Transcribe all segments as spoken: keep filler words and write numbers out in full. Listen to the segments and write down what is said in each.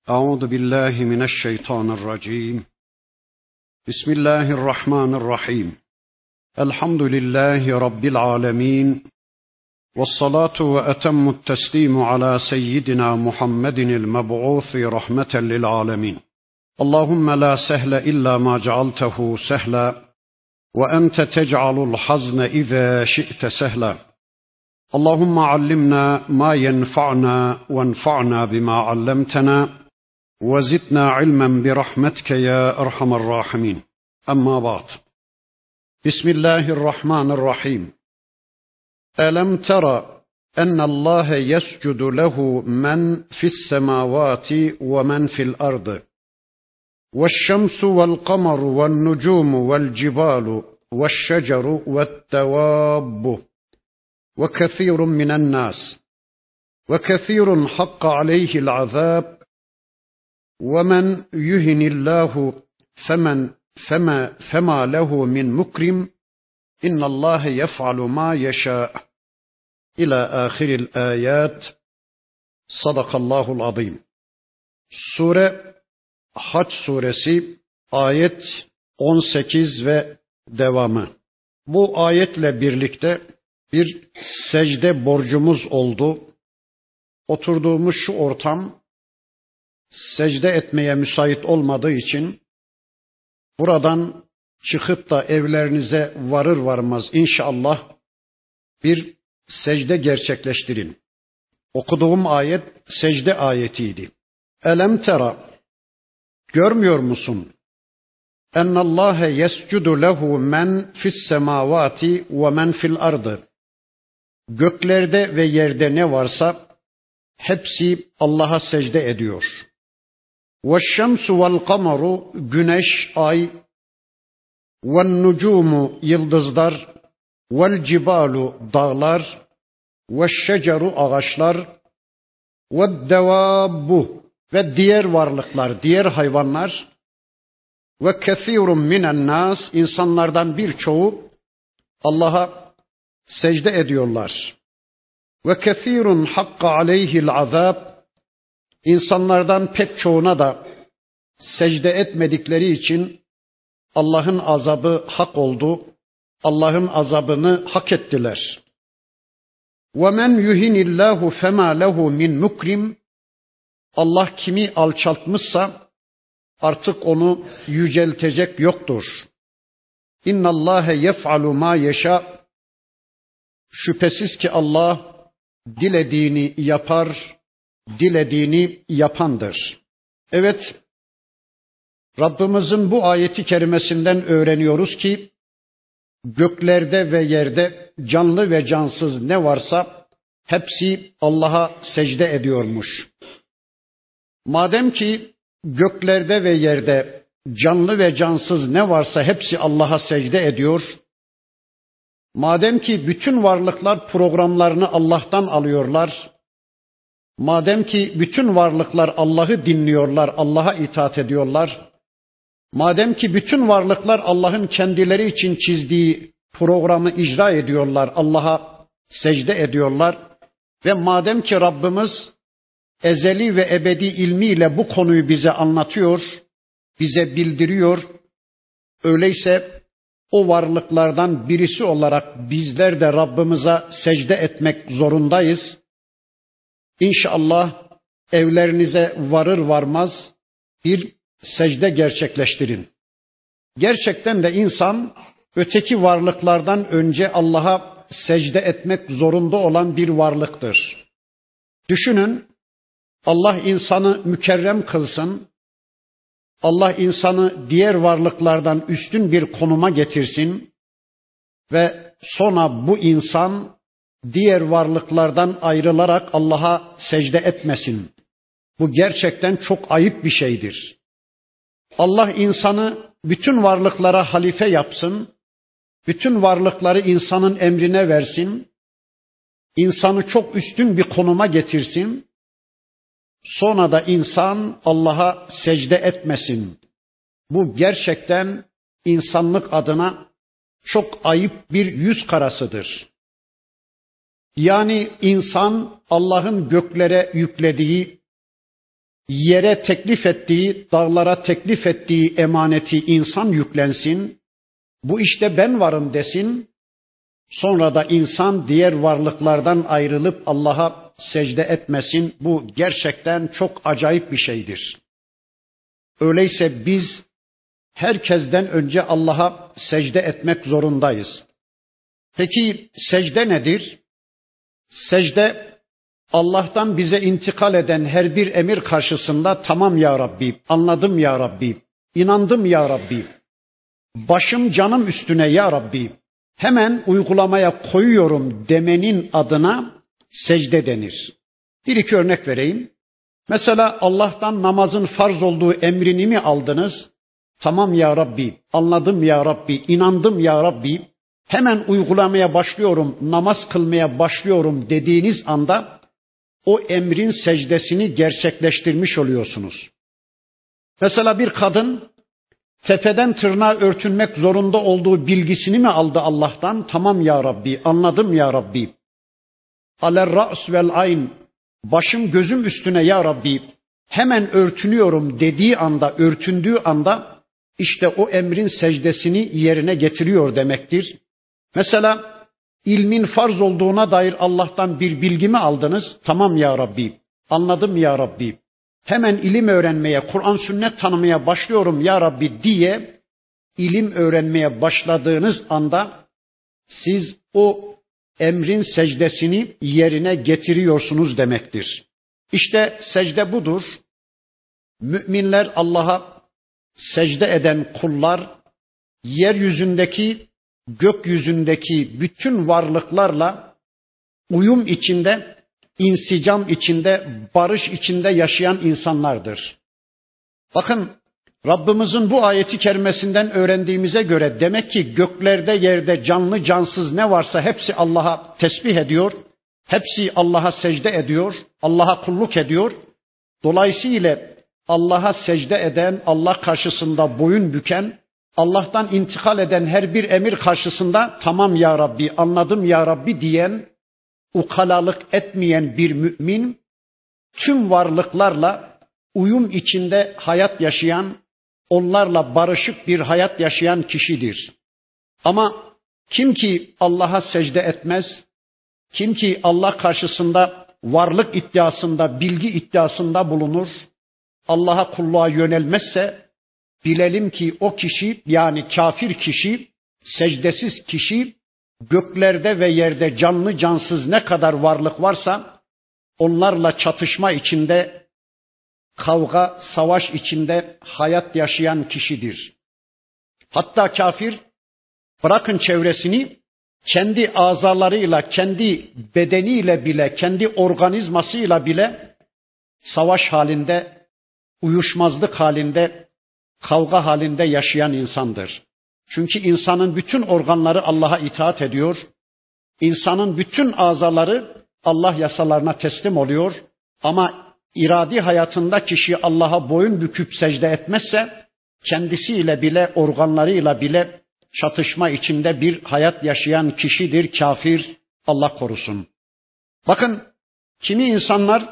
أعوذ بالله من الشيطان الرجيم. بسم الله الرحمن الرحيم. الحمد لله رب العالمين، والصلاة وأتم التسليم على سيدنا محمد المبعوث رحمة للعالمين. اللهم لا سهل إلا ما جعلته سهلا، وأنت تجعل الحزن إذا شئت سهلا. اللهم علمنا ما ينفعنا وانفعنا بما علمتنا، وزدنا علما برحمتك يا أرحم الراحمين. أما بعد، بسم الله الرحمن الرحيم. ألم تر أن الله يسجد له من في السماوات ومن في الأرض، والشمس والقمر والنجوم والجبال والشجر والدواب وكثير من الناس، وكثير حق عليه العذاب، ومن يهن الله فمن فما, فما له من مكرم، إن الله يفعل ما يشاء. إلى آخر الآيات. Sadakallahul azim. Sure Hac suresi ayet on sekiz ve devamı. Bu ayetle birlikte bir secde borcumuz oldu. Oturduğumuz şu ortam secde etmeye müsait olmadığı için buradan çıkıp da evlerinize varır varmaz inşallah bir secde gerçekleştirin. Okuduğum ayet secde ayetiydi. Elem tera, görmüyor musun? Ennallâhe yescudu lehu men fis semavati ve men fil ardı. Göklerde ve yerde ne varsa hepsi Allah'a secde ediyor. Ve'ş-şemsu vel-kamaru, güneş, ay, ve'n-nucumu, yıldızlar, vel-cibalu, dağlar, ve'ş-şeceru, ağaçlar, ve'd-devâbbu, ve diğer varlıklar, diğer hayvanlar, ve kethîrun minen-nâs, insanlardan birçoğu Allah'a secde ediyorlar. Ve kethîrun hakka aleyhil azab, İnsanlardan pek çoğuna da secde etmedikleri için Allah'ın azabı hak oldu. Allah'ın azabını hak ettiler. وَمَنْ يُهِنِ اللّٰهُ فَمَا لَهُ مِنْ مُكْرِمٍ. Allah kimi alçaltmışsa artık onu yüceltecek yoktur. اِنَّ اللّٰهَ يَفْعَلُ مَا يَشَاءُ. Şüphesiz ki Allah dilediğini yapar, dilediğini yapandır. Evet, Rabbimizin bu ayeti kerimesinden öğreniyoruz ki göklerde ve yerde canlı ve cansız ne varsa hepsi Allah'a secde ediyormuş. Madem ki göklerde ve yerde canlı ve cansız ne varsa hepsi Allah'a secde ediyor, madem ki bütün varlıklar programlarını Allah'tan alıyorlar, madem ki bütün varlıklar Allah'ı dinliyorlar, Allah'a itaat ediyorlar, madem ki bütün varlıklar Allah'ın kendileri için çizdiği programı icra ediyorlar, Allah'a secde ediyorlar ve madem ki Rabbimiz ezeli ve ebedi ilmiyle bu konuyu bize anlatıyor, bize bildiriyor, öyleyse o varlıklardan birisi olarak bizler de Rabbimize secde etmek zorundayız. İnşallah evlerinize varır varmaz bir secde gerçekleştirin. Gerçekten de insan öteki varlıklardan önce Allah'a secde etmek zorunda olan bir varlıktır. Düşünün, Allah insanı mükerrem kılsın, Allah insanı diğer varlıklardan üstün bir konuma getirsin ve sonra bu insan diğer varlıklardan ayrılarak Allah'a secde etmesin. Bu gerçekten çok ayıp bir şeydir. Allah insanı bütün varlıklara halife yapsın, bütün varlıkları insanın emrine versin, insanı çok üstün bir konuma getirsin, sonra da insan Allah'a secde etmesin. Bu gerçekten insanlık adına çok ayıp bir yüz karasıdır. Yani insan Allah'ın göklere yüklediği, yere teklif ettiği, dağlara teklif ettiği emaneti insan yüklensin, bu işte ben varım desin, sonra da insan diğer varlıklardan ayrılıp Allah'a secde etmesin. Bu gerçekten çok acayip bir şeydir. Öyleyse biz herkesten önce Allah'a secde etmek zorundayız. Peki secde nedir? Secde, Allah'tan bize intikal eden her bir emir karşısında tamam ya Rabbi, anladım ya Rabbi, inandım ya Rabbi, başım canım üstüne ya Rabbi, hemen uygulamaya koyuyorum demenin adına secde denir. Bir iki örnek vereyim. Mesela Allah'tan namazın farz olduğu emrini mi aldınız? Tamam ya Rabbi, anladım ya Rabbi, inandım ya Rabbi, hemen uygulamaya başlıyorum, namaz kılmaya başlıyorum dediğiniz anda o emrin secdesini gerçekleştirmiş oluyorsunuz. Mesela bir kadın tepeden tırnağa örtünmek zorunda olduğu bilgisini mi aldı Allah'tan? Tamam ya Rabbi, anladım ya Rabbi. Aler ra's vel ayn, başım gözüm üstüne ya Rabbi, hemen örtünüyorum dediği anda, örtündüğü anda işte o emrin secdesini yerine getiriyor demektir. Mesela ilmin farz olduğuna dair Allah'tan bir bilgi mi aldınız? Tamam ya Rabbi, anladım ya Rabbi. Hemen ilim öğrenmeye, Kur'an sünnet tanımaya başlıyorum ya Rabbi diye ilim öğrenmeye başladığınız anda siz o emrin secdesini yerine getiriyorsunuz demektir. İşte secde budur. Müminler Allah'a secde eden kullar, yeryüzündeki, gökyüzündeki bütün varlıklarla uyum içinde, insicam içinde, barış içinde yaşayan insanlardır. Bakın Rabbimizin bu ayeti kerimesinden öğrendiğimize göre demek ki göklerde, yerde, canlı, cansız ne varsa hepsi Allah'a tesbih ediyor. Hepsi Allah'a secde ediyor. Allah'a kulluk ediyor. Dolayısıyla Allah'a secde eden, Allah karşısında boyun büken, Allah'tan intikal eden her bir emir karşısında tamam ya Rabbi, anladım ya Rabbi diyen, ukalalık etmeyen bir mümin, tüm varlıklarla uyum içinde hayat yaşayan, onlarla barışık bir hayat yaşayan kişidir. Ama kim ki Allah'a secde etmez, kim ki Allah karşısında varlık iddiasında, bilgi iddiasında bulunur, Allah'a kulluğa yönelmezse, bilelim ki o kişi, yani kafir kişi, secdesiz kişi, göklerde ve yerde canlı cansız ne kadar varlık varsa onlarla çatışma içinde, kavga, savaş içinde hayat yaşayan kişidir. Hatta kafir bırakın çevresini, kendi azalarıyla, kendi bedeniyle bile, kendi organizmasıyla bile savaş halinde, uyuşmazlık halinde, kavga halinde yaşayan insandır. Çünkü insanın bütün organları Allah'a itaat ediyor. İnsanın bütün azaları Allah yasalarına teslim oluyor. Ama iradi hayatında kişi Allah'a boyun büküp secde etmezse kendisiyle bile, organlarıyla bile çatışma içinde bir hayat yaşayan kişidir kafir, Allah korusun. Bakın kimi insanlar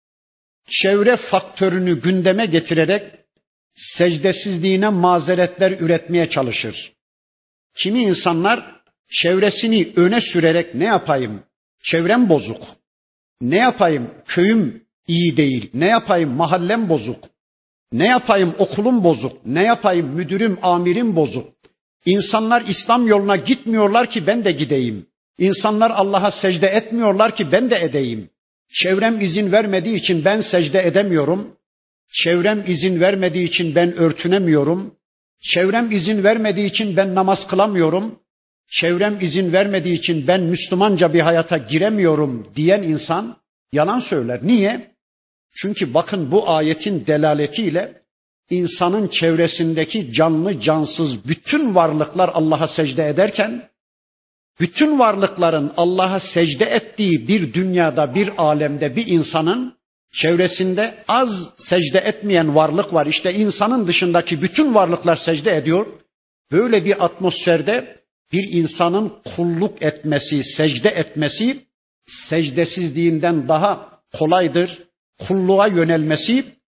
çevre faktörünü gündeme getirerek secdesizliğine mazeretler üretmeye çalışır. Kimi insanlar çevresini öne sürerek ne yapayım? Çevrem bozuk. Ne yapayım? Köyüm iyi değil. Ne yapayım? Mahallem bozuk. Ne yapayım? Okulum bozuk. Ne yapayım? Müdürüm, amirim bozuk. İnsanlar İslam yoluna gitmiyorlar ki ben de gideyim. İnsanlar Allah'a secde etmiyorlar ki ben de edeyim. Çevrem izin vermediği için ben secde edemiyorum. Çevrem izin vermediği için ben örtünemiyorum. Çevrem izin vermediği için ben namaz kılamıyorum. Çevrem izin vermediği için ben Müslümanca bir hayata giremiyorum diyen insan yalan söyler. Niye? Çünkü bakın bu ayetin delaletiyle insanın çevresindeki canlı cansız bütün varlıklar Allah'a secde ederken, bütün varlıkların Allah'a secde ettiği bir dünyada, bir alemde bir insanın çevresinde az secde etmeyen varlık var. İşte insanın dışındaki bütün varlıklar secde ediyor. Böyle bir atmosferde bir insanın kulluk etmesi, secde etmesi secdesizliğinden daha kolaydır. Kulluğa yönelmesi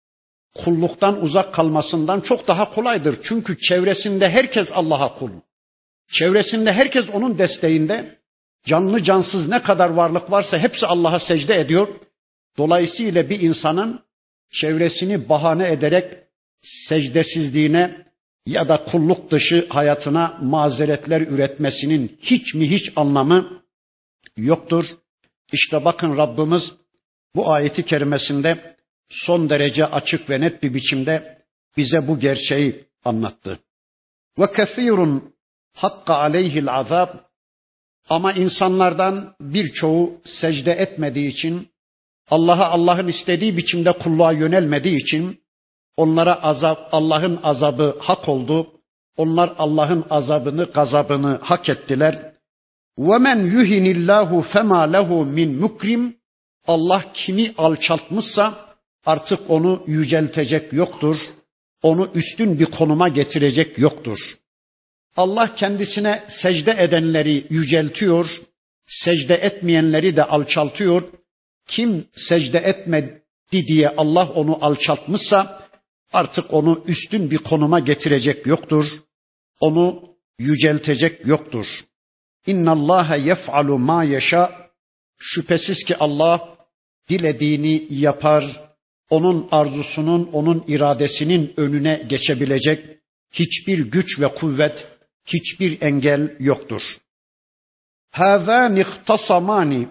kulluktan uzak kalmasından çok daha kolaydır. Çünkü çevresinde herkes Allah'a kul. Çevresinde herkes onun desteğinde. Canlı cansız ne kadar varlık varsa hepsi Allah'a secde ediyor. Dolayısıyla bir insanın çevresini bahane ederek secdesizliğine ya da kulluk dışı hayatına mazeretler üretmesinin hiç mi hiç anlamı yoktur. İşte bakın Rabbimiz bu ayeti kerimesinde son derece açık ve net bir biçimde bize bu gerçeği anlattı. Ve kesirun hakka aleyhil azab, ama insanlardan birçoğu secde etmediği için, Allah'a Allah'ın istediği biçimde kulluğa yönelmediği için onlara azap, Allah'ın azabı hak oldu. Onlar Allah'ın azabını, gazabını hak ettiler. وَمَنْ يُهِنِ اللّٰهُ فَمَا لَهُ مِنْ مُكْرِمٍ, Allah kimi alçaltmışsa artık onu yüceltecek yoktur. Onu üstün bir konuma getirecek yoktur. Allah kendisine secde edenleri yüceltiyor, secde etmeyenleri de alçaltıyor. Kim secde etmedi diye Allah onu alçaltmışsa artık onu üstün bir konuma getirecek yoktur. Onu yüceltecek yoktur. İnna Allaha yef'alu ma yasha. Şüphesiz ki Allah dilediğini yapar. Onun arzusunun, onun iradesinin önüne geçebilecek hiçbir güç ve kuvvet, hiçbir engel yoktur. Hâzâni ihtasamâni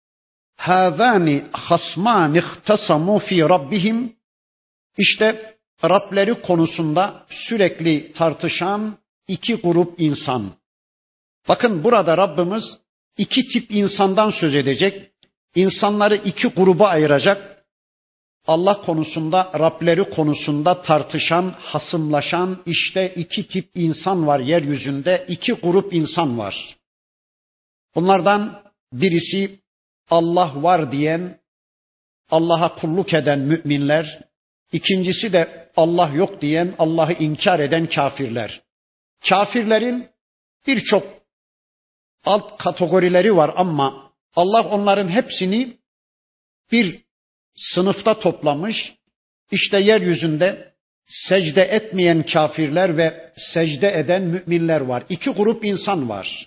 Hâzâni hasmâni ihtasamû fî rabbihim. İşte Rableri konusunda sürekli tartışan iki grup insan. Bakın burada Rabbimiz iki tip insandan söz edecek. İnsanları iki gruba ayıracak. Allah konusunda, Rableri konusunda tartışan, hasımlaşan işte iki tip insan var yeryüzünde. İki grup insan var. Bunlardan birisi Allah var diyen, Allah'a kulluk eden müminler. İkincisi de Allah yok diyen, Allah'ı inkar eden kafirler. Kafirlerin birçok alt kategorileri var ama Allah onların hepsini bir sınıfta toplamış. İşte yeryüzünde secde etmeyen kafirler ve secde eden müminler var. İki grup insan var.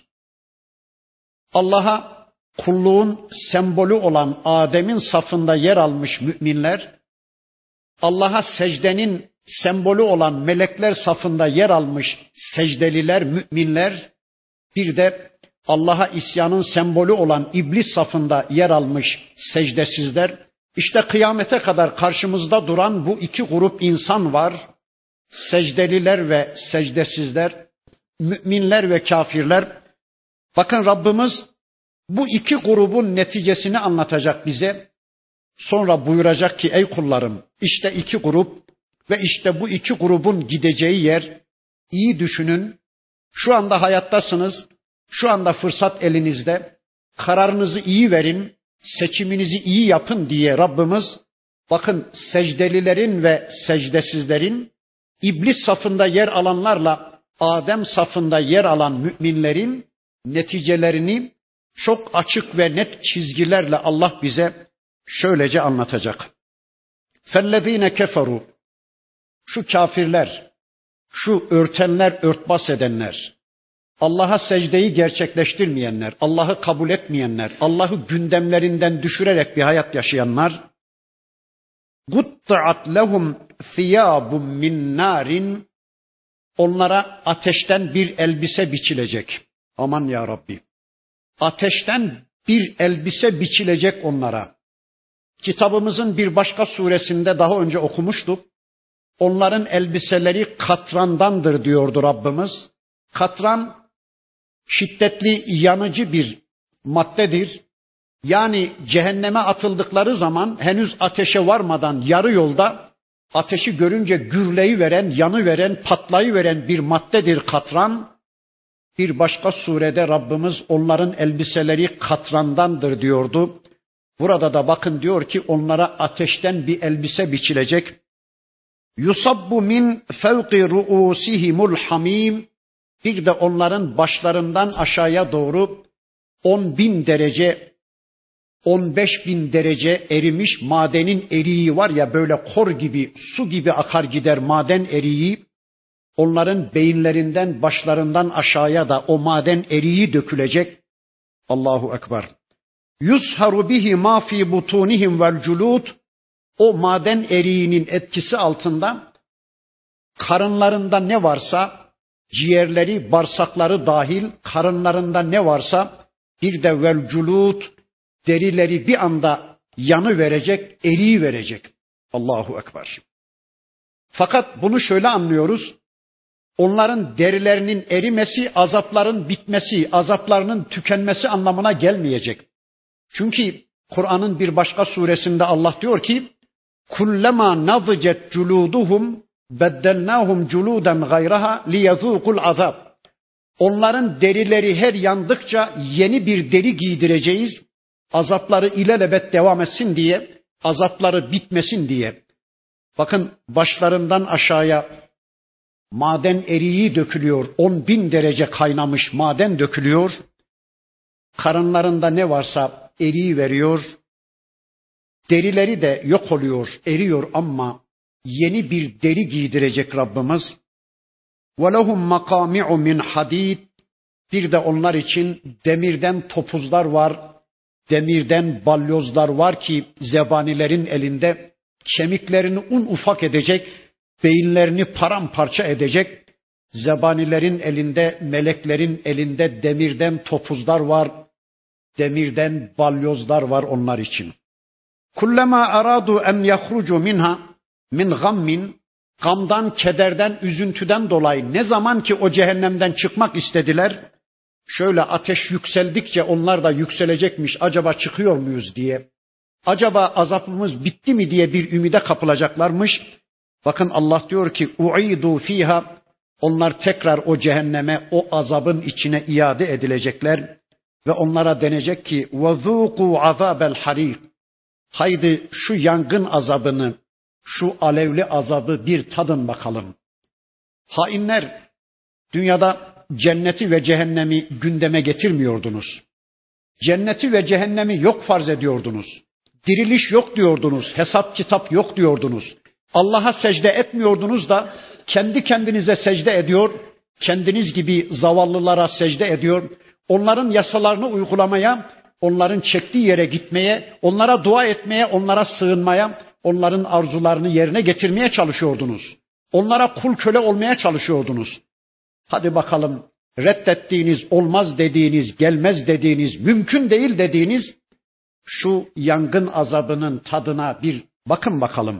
Allah'a kulluğun sembolü olan Adem'in safında yer almış müminler, Allah'a secdenin sembolü olan melekler safında yer almış secdeliler, müminler, bir de Allah'a isyanın sembolü olan iblis safında yer almış secdesizler. İşte kıyamete kadar karşımızda duran bu iki grup insan var. Secdeliler ve secdesizler, müminler ve kafirler. Bakın Rabbimiz bu iki grubun neticesini anlatacak bize. Sonra buyuracak ki ey kullarım, işte iki grup ve işte bu iki grubun gideceği yer. İyi düşünün. Şu anda hayattasınız. Şu anda fırsat elinizde. Kararınızı iyi verin. Seçiminizi iyi yapın diye Rabbimiz bakın secdelilerin ve secdesizlerin, iblis safında yer alanlarla Adem safında yer alan müminlerin neticelerini çok açık ve net çizgilerle Allah bize şöylece anlatacak. فَالَّذ۪ينَ كَفَرُوا, şu kafirler, şu örtenler, örtbas edenler, Allah'a secdeyi gerçekleştirmeyenler, Allah'ı kabul etmeyenler, Allah'ı gündemlerinden düşürerek bir hayat yaşayanlar, قُطَّعَتْ لَهُمْ ثِيَابٌ مِّنْ نَارٍ, onlara ateşten bir elbise biçilecek. Aman ya Rabbi. Ateşten bir elbise biçilecek onlara. Kitabımızın bir başka suresinde daha önce okumuştuk. Onların elbiseleri katrandandır diyordu Rabbimiz. Katran şiddetli, yanıcı bir maddedir. Yani cehenneme atıldıkları zaman henüz ateşe varmadan yarı yolda ateşi görünce gürleyiveren, yanıveren, patlayıveren bir maddedir katran. Bir başka surede Rabbimiz onların elbiseleri katrandandır diyordu. Burada da bakın diyor ki onlara ateşten bir elbise biçilecek. Yusabbu min fevqi ruusihimul hamim. Bir de onların başlarından aşağıya doğru on bin derece on beş bin derece erimiş madenin eriği var ya, böyle kor gibi, su gibi akar gider maden eriği. Onların beyinlerinden, başlarından aşağıya da o maden eriği dökülecek. Allahu Ekber. Yusharu bihi ma fi butunihim vel culud. O maden eriğinin etkisi altında karınlarında ne varsa, ciğerleri, bağırsakları dahil karınlarında ne varsa, bir de vel culud, derileri bir anda yanı verecek, eriyi verecek. Allahu Ekber. Fakat bunu şöyle anlıyoruz. Onların derilerinin erimesi, azapların bitmesi, azaplarının tükenmesi anlamına gelmeyecek. Çünkü Kur'an'ın bir başka suresinde Allah diyor ki: "Kullama nadjet culuduhum beddelnahum culudan gayraha liyezukul azab." Onların derileri her yandıkça yeni bir deri giydireceğiz. Azapları ilelebet devam etsin diye, azapları bitmesin diye. Bakın, başlarından aşağıya maden eriği dökülüyor. On bin derece kaynamış maden dökülüyor. Karınlarında ne varsa eriği veriyor. Derileri de yok oluyor, eriyor ama yeni bir deri giydirecek Rabbimiz. وَلَهُمْ مَقَامِعُ مِنْ حَد۪يدٍ. Bir de onlar için demirden topuzlar var, demirden balyozlar var ki zebanilerin elinde kemiklerini un ufak edecek, beyinlerini paramparça edecek. Zebanilerin elinde, meleklerin elinde demirden topuzlar var, demirden balyozlar var onlar için. Kullama aradu en yahrucu minha min gammin, gamdan, kederden, üzüntüden dolayı ne zaman ki o cehennemden çıkmak istediler, şöyle ateş yükseldikçe onlar da yükselecekmiş, acaba çıkıyor muyuz diye, acaba azabımız bitti mi diye bir ümide kapılacaklarmış. Bakın Allah diyor ki: u'idu fiha, onlar tekrar o cehenneme, o azabın içine iade edilecekler ve onlara denecek ki: وَذُوقُوا عَذَابَ الْحَرِيقِ. Haydi şu yangın azabını, şu alevli azabı bir tadın bakalım. Hainler, dünyada cenneti ve cehennemi gündeme getirmiyordunuz. Cenneti ve cehennemi yok farz ediyordunuz. Diriliş yok diyordunuz, hesap kitap yok diyordunuz. Allah'a secde etmiyordunuz da kendi kendinize secde ediyor, kendiniz gibi zavallılara secde ediyor, onların yasalarını uygulamaya, onların çektiği yere gitmeye, onlara dua etmeye, onlara sığınmaya, onların arzularını yerine getirmeye çalışıyordunuz. Onlara kul köle olmaya çalışıyordunuz. Hadi bakalım, reddettiğiniz, olmaz dediğiniz, gelmez dediğiniz, mümkün değil dediğiniz şu yangın azabının tadına bir bakın bakalım.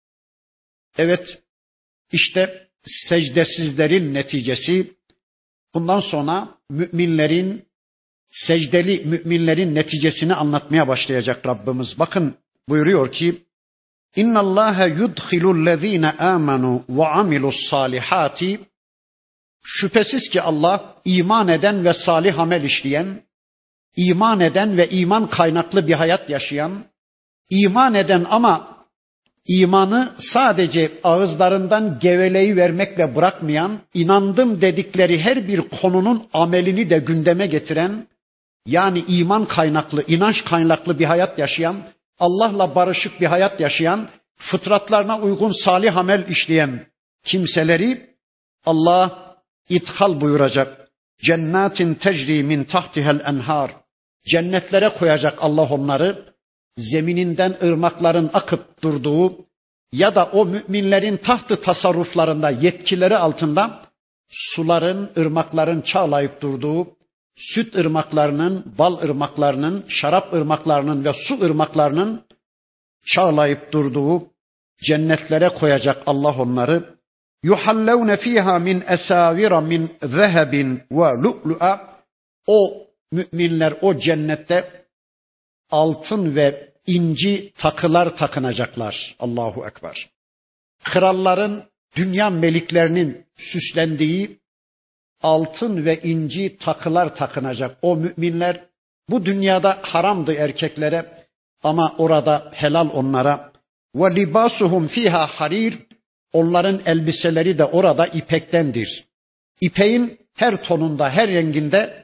Evet, işte secdesizlerin neticesi. Bundan sonra müminlerin, secdeli müminlerin neticesini anlatmaya başlayacak Rabbimiz. Bakın, buyuruyor ki: İnna Allaha yudkhilul-lezine amenu ve amilus-salihati. Şüphesiz ki Allah iman eden ve salih amel işleyen, iman eden ve iman kaynaklı bir hayat yaşayan, iman eden ama imanı sadece ağızlarından geveleyi vermekle bırakmayan, inandım dedikleri her bir konunun amelini de gündeme getiren, yani iman kaynaklı, inanç kaynaklı bir hayat yaşayan, Allah'la barışık bir hayat yaşayan, fıtratlarına uygun salih amel işleyen kimseleri Allah ithal buyuracak. Cennetin tecri min tahtihel enhar. Cennetlere koyacak Allah onları. Zemininden ırmakların akıp durduğu ya da o müminlerin tahtı tasarruflarında, yetkileri altında suların, ırmakların çağlayıp durduğu, süt ırmaklarının, bal ırmaklarının, şarap ırmaklarının ve su ırmaklarının çağlayıp durduğu cennetlere koyacak Allah onları. Yuhallevne fiha min esavira min zehebin ve lu'lu'a. O müminler o cennette altın ve inci takılar takınacaklar. Allahu Ekber. Kralların, dünya meliklerinin süslendiği altın ve inci takılar takınacak. O müminler, bu dünyada haramdı erkeklere ama orada helal onlara. Ve libasuhum fiha harir. Onların elbiseleri de orada ipektendir. İpeğin her tonunda, her renginde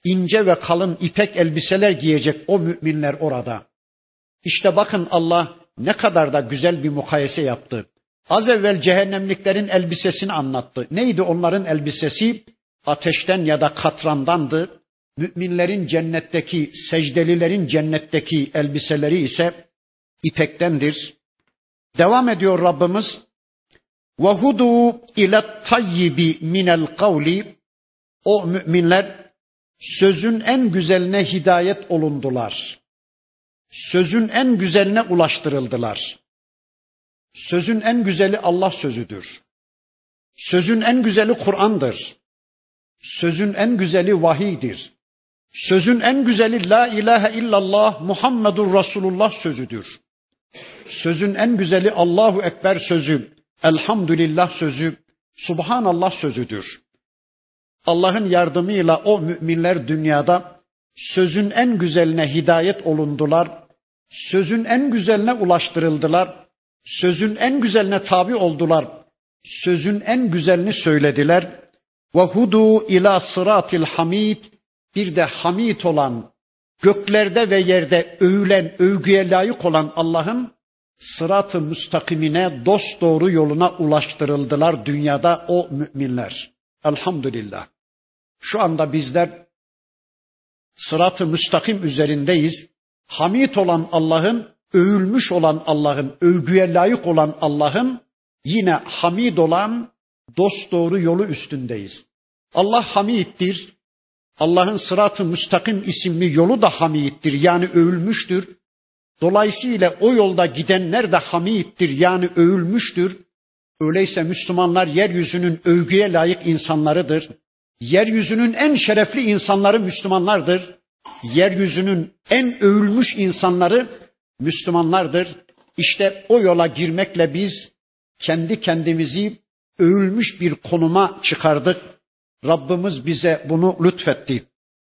ince ve kalın ipek elbiseler giyecek o müminler orada. İşte bakın Allah ne kadar da güzel bir mukayese yaptı. Az evvel cehennemliklerin elbisesini anlattı. Neydi onların elbisesi? Ateşten ya da katrandandı. Müminlerin cennetteki, secdelilerin cennetteki elbiseleri ise ipektendir. Devam ediyor Rabbimiz. وَهُدُوا اِلَى الطَّيِّبِ مِنَ الْقَوْلِ. O müminler sözün en güzeline hidayet olundular. Sözün en güzeline ulaştırıldılar. Sözün en güzeli Allah sözüdür. Sözün en güzeli Kur'an'dır. Sözün en güzeli vahiydir. Sözün en güzeli La ilahe illallah Muhammedur Resulullah sözüdür. Sözün en güzeli Allahu Ekber sözü, Elhamdülillah sözü, Subhanallah sözüdür. Allah'ın yardımıyla o müminler dünyada sözün en güzeline hidayet olundular. Sözün en güzeline ulaştırıldılar. Sözün en güzeline tabi oldular. Sözün en güzelini söylediler. وَهُدُوا ila sıratil hamid. Bir de hamid olan, göklerde ve yerde övülen, övgüye layık olan Allah'ın sırat-ı müstakimine, dosdoğru yoluna ulaştırıldılar dünyada o müminler. Elhamdülillah. Şu anda bizler sırat-ı müstakim üzerindeyiz. Hamid olan Allah'ın, övülmüş olan Allah'ın, övgüye layık olan Allah'ın yine hamid olan dosdoğru yolu üstündeyiz. Allah hamiddir. Allah'ın sırat-ı müstakim isimli yolu da hamiddir, yani övülmüştür. Dolayısıyla o yolda gidenler de hamiddir, yani övülmüştür. Öyleyse Müslümanlar yeryüzünün övgüye layık insanlarıdır. Yeryüzünün en şerefli insanları Müslümanlardır. Yeryüzünün en övülmüş insanları Müslümanlardır. İşte o yola girmekle biz kendi kendimizi övülmüş bir konuma çıkardık. Rabbimiz bize bunu lütfetti.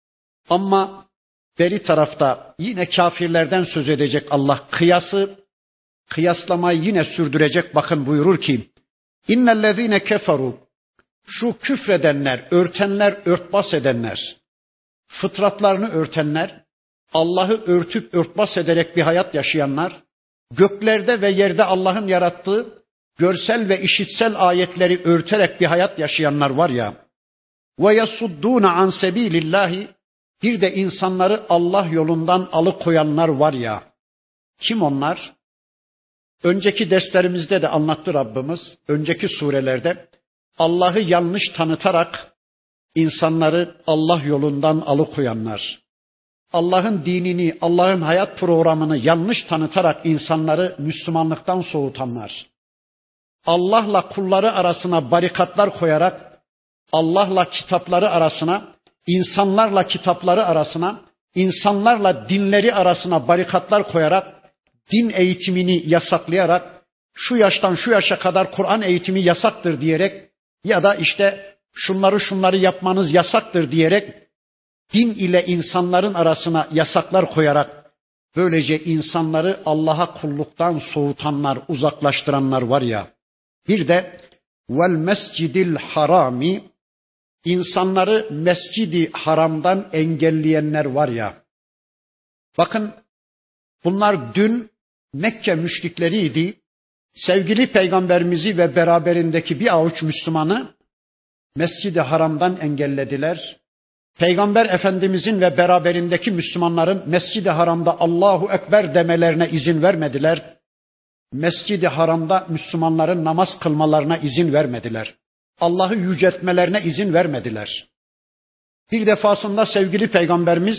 Ama beri tarafta yine kafirlerden söz edecek Allah. Kıyası, kıyaslamayı yine sürdürecek. Bakın buyurur ki, İnnellezîne keferu, şu küfredenler, örtenler, örtbas edenler, fıtratlarını örtenler, Allah'ı örtüp örtbas ederek bir hayat yaşayanlar, göklerde ve yerde Allah'ın yarattığı görsel ve işitsel ayetleri örterek bir hayat yaşayanlar var ya, ve yasuddûne an sebîlillâhi, bir de insanları Allah yolundan alıkoyanlar var ya. Kim onlar? Önceki derslerimizde de anlattı Rabbimiz. Önceki surelerde Allah'ı yanlış tanıtarak insanları Allah yolundan alıkoyanlar. Allah'ın dinini, Allah'ın hayat programını yanlış tanıtarak insanları Müslümanlıktan soğutanlar. Allah'la kulları arasına barikatlar koyarak, Allah'la kitapları arasına, insanlarla kitapları arasına, insanlarla dinleri arasına barikatlar koyarak, din eğitimini yasaklayarak, şu yaştan şu yaşa kadar Kur'an eğitimi yasaktır diyerek ya da işte şunları şunları yapmanız yasaktır diyerek din ile insanların arasına yasaklar koyarak böylece insanları Allah'a kulluktan soğutanlar, uzaklaştıranlar var ya. Bir de vel mescidil harami, insanları mescidi haramdan engelleyenler var ya. Bakın bunlar dün Mekke müşrikleriydi. Sevgili peygamberimizi ve beraberindeki bir avuç Müslümanı Mescid-i Haram'dan engellediler. Peygamber Efendimizin ve beraberindeki Müslümanların Mescid-i Haram'da Allahu Ekber demelerine izin vermediler. Mescid-i Haram'da Müslümanların namaz kılmalarına izin vermediler. Allah'ı yüceltmelerine izin vermediler. Bir defasında sevgili peygamberimiz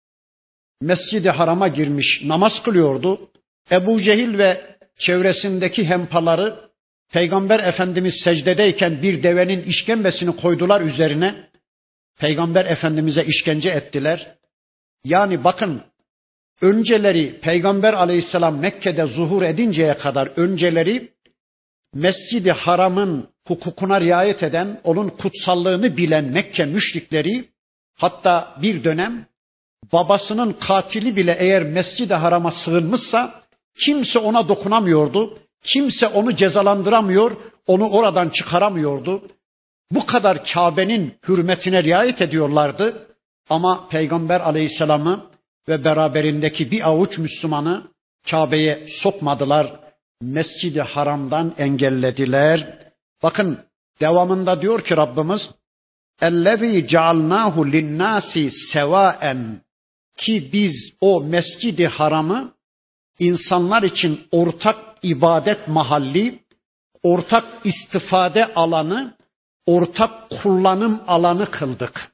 Mescid-i Haram'a girmiş, namaz kılıyordu. Ebu Cehil ve çevresindeki hempaları Peygamber Efendimiz secdedeyken bir devenin işkembesini koydular üzerine. Peygamber Efendimiz'e işkence ettiler. Yani bakın, önceleri Peygamber Aleyhisselam Mekke'de zuhur edinceye kadar önceleri Mescid-i Haram'ın hukukuna riayet eden, onun kutsallığını bilen Mekke müşrikleri, hatta bir dönem babasının katili bile eğer Mescid-i Haram'a sığınmışsa kimse ona dokunamıyordu. Kimse onu cezalandıramıyor, onu oradan çıkaramıyordu. Bu kadar Kabe'nin hürmetine riayet ediyorlardı. Ama Peygamber Aleyhisselam'ı ve beraberindeki bir avuç Müslümanı Kabe'ye sokmadılar. Mescid-i Haram'dan engellediler. Bakın devamında diyor ki Rabbimiz اَلَّذ۪ي جَعَلْنَاهُ لِلنَّاسِ سَوَاءً ki biz o Mescid-i Haram'ı insanlar için ortak ibadet mahalli, ortak istifade alanı, ortak kullanım alanı kıldık.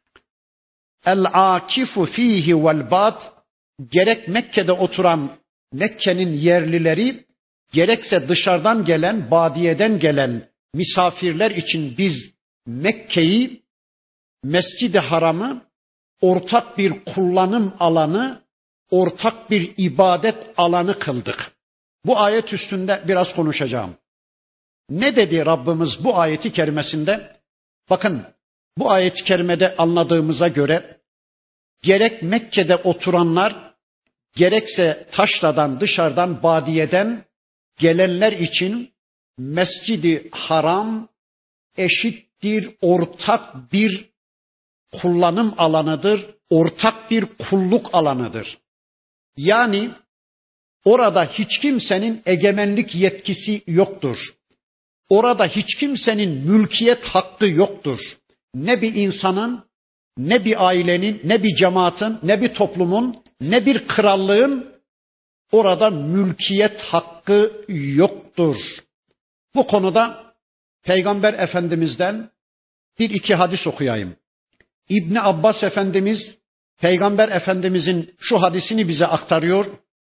El-akifu fihi vel-bad gerek Mekke'de oturan Mekke'nin yerlileri, gerekse dışarıdan gelen, badiyeden gelen misafirler için biz Mekke'yi, Mescid-i Haram'ı ortak bir kullanım alanı, ortak bir ibadet alanı kıldık. Bu ayet üstünde biraz konuşacağım. Ne dedi Rabbimiz bu ayeti kerimesinde? Bakın bu ayet-i kerimede anladığımıza göre gerek Mekke'de oturanlar, gerekse taşradan, dışarıdan, badiyeden gelenler için Mescid-i Haram eşittir, ortak bir kullanım alanıdır, ortak bir kulluk alanıdır. Yani orada hiç kimsenin egemenlik yetkisi yoktur. Orada hiç kimsenin mülkiyet hakkı yoktur. Ne bir insanın, ne bir ailenin, ne bir cemaatin, ne bir toplumun, ne bir krallığın orada mülkiyet hakkı yoktur. Bu konuda Peygamber Efendimiz'den bir iki hadis okuyayım. İbni Abbas Efendimiz, Peygamber Efendimiz'in şu hadisini bize aktarıyor.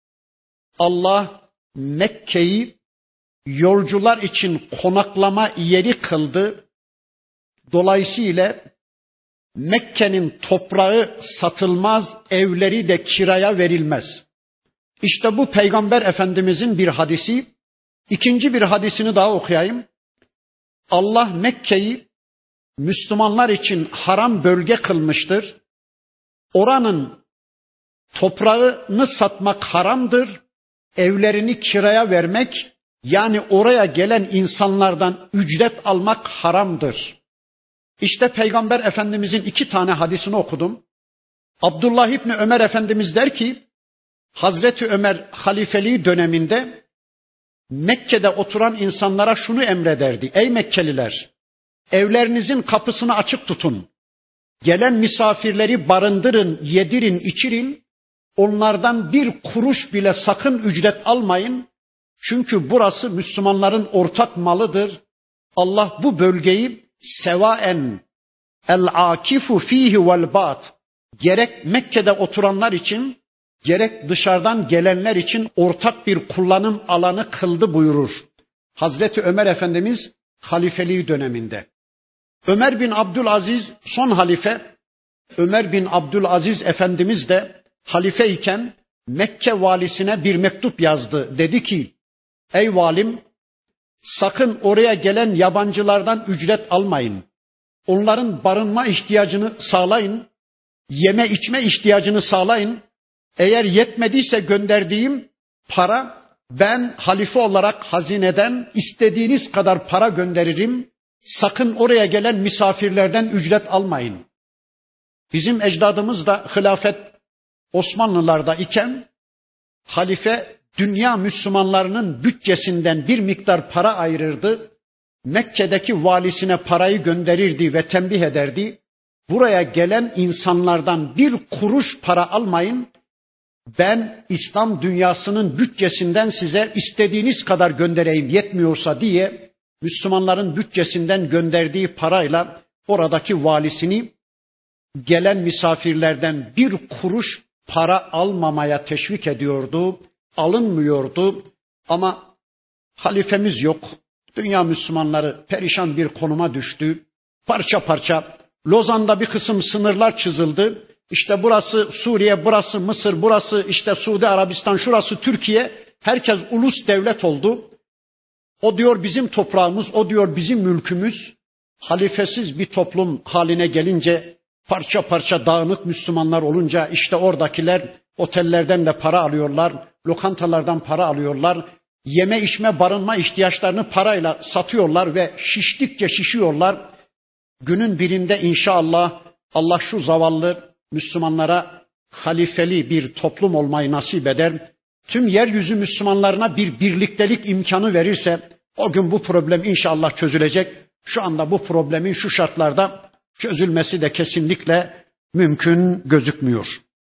Allah Mekke'yi yolcular için konaklama yeri kıldı. Dolayısıyla Mekke'nin toprağı satılmaz, evleri de kiraya verilmez. İşte bu Peygamber Efendimiz'in bir hadisi. İkinci bir hadisini daha okuyayım. Allah Mekke'yi Müslümanlar için haram bölge kılmıştır. Oranın toprağını satmak haramdır. Evlerini kiraya vermek, yani oraya gelen insanlardan ücret almak haramdır. İşte Peygamber Efendimizin iki tane hadisini okudum. Abdullah İbni Ömer Efendimiz der ki, Hazreti Ömer halifeliği döneminde Mekke'de oturan insanlara şunu emrederdi. Ey Mekkeliler, evlerinizin kapısını açık tutun. Gelen misafirleri barındırın, yedirin, içirin. Onlardan bir kuruş bile sakın ücret almayın. Çünkü burası Müslümanların ortak malıdır. Allah bu bölgeyi sevaen el-akifu fihi vel-bad gerek Mekke'de oturanlar için, gerek dışarıdan gelenler için ortak bir kullanım alanı kıldı buyurur. Hazreti Ömer Efendimiz halifeliği döneminde. Ömer bin Abdülaziz son halife, Ömer bin Abdülaziz Efendimiz de halife iken Mekke valisine bir mektup yazdı. Dedi ki, ey valim, sakın oraya gelen yabancılardan ücret almayın. Onların barınma ihtiyacını sağlayın, yeme içme ihtiyacını sağlayın. Eğer yetmediyse gönderdiğim para, ben halife olarak hazineden istediğiniz kadar para gönderirim. Sakın oraya gelen misafirlerden ücret almayın. Bizim ecdadımız da hilafet Osmanlılarda iken halife dünya Müslümanlarının bütçesinden bir miktar para ayırırdı. Mekke'deki valisine parayı gönderirdi ve tembih ederdi. Buraya gelen insanlardan bir kuruş para almayın. Ben İslam dünyasının bütçesinden size istediğiniz kadar göndereyim, yetmiyorsa diye Müslümanların bütçesinden gönderdiği parayla oradaki valisini gelen misafirlerden bir kuruş para almamaya teşvik ediyordu. Alınmıyordu ama halifemiz yok. Dünya Müslümanları perişan bir konuma düştü. Parça parça Lozan'da bir kısım sınırlar çizildi. İşte burası Suriye, burası Mısır, burası işte Suudi Arabistan, şurası Türkiye. Herkes ulus devlet oldu. O diyor bizim toprağımız, o diyor bizim mülkümüz. Halifesiz bir toplum haline gelince, parça parça dağınık Müslümanlar olunca işte oradakiler otellerden de para alıyorlar, lokantalardan para alıyorlar. Yeme içme barınma ihtiyaçlarını parayla satıyorlar ve şiştikçe şişiyorlar. Günün birinde inşallah Allah şu zavallı Müslümanlara halifeli bir toplum olmayı nasip eder, tüm yeryüzü Müslümanlarına bir birliktelik imkanı verirse o gün bu problem inşallah çözülecek. Şu anda bu problemin şu şartlarda çözülmesi de kesinlikle mümkün gözükmüyor.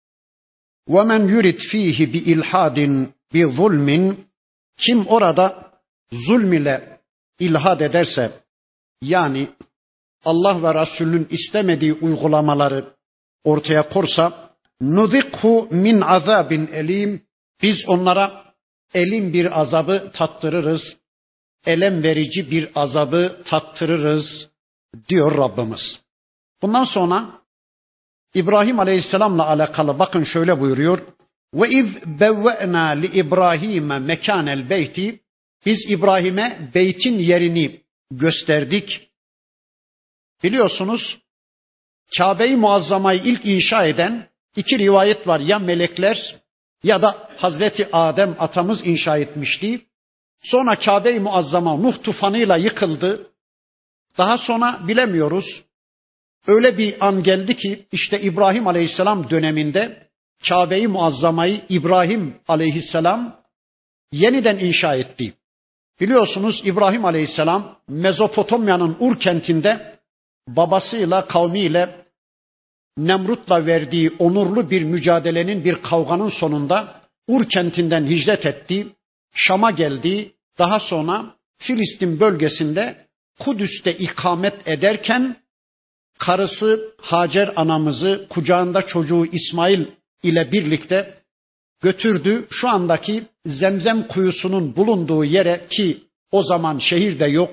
وَمَنْ يُرِدْ ف۪يهِ بِاِلْحَادٍ بِظُلْمٍ Kim orada zulm ile ilhad ederse, yani Allah ve Resulünün istemediği uygulamaları ortaya korsa, نُذِقْهُ مِنْ عَذَابٍ elim Biz onlara elim bir azabı tattırırız, elem verici bir azabı tattırırız diyor Rabbimiz. Bundan sonra İbrahim Aleyhisselam'la alakalı bakın şöyle buyuruyor. وَاِذْ بَوَّأْنَا لِإِبْرَاهِيمَ مَكَانَ الْبَيْتِ Biz İbrahim'e beytin yerini gösterdik. Biliyorsunuz Kabe-i Muazzama'yı ilk inşa eden iki rivayet var. Ya melekler ya da Hazreti Adem atamız inşa etmişti. Sonra Kabe-i Muazzama Nuh tufanıyla yıkıldı. Daha sonra bilemiyoruz. Öyle bir an geldi ki işte İbrahim Aleyhisselam döneminde Kabe-i Muazzama'yı İbrahim Aleyhisselam yeniden inşa etti. Biliyorsunuz İbrahim Aleyhisselam Mezopotamya'nın Ur kentinde babasıyla kavmiyle Nemrut'la verdiği onurlu bir mücadelenin, bir kavganın sonunda Ur kentinden hicret etti. Şam'a geldi. Daha sonra Filistin bölgesinde Kudüs'te ikamet ederken karısı Hacer anamızı kucağında çocuğu İsmail ile birlikte götürdü. Şu andaki Zemzem kuyusunun bulunduğu yere, ki o zaman şehir de yok,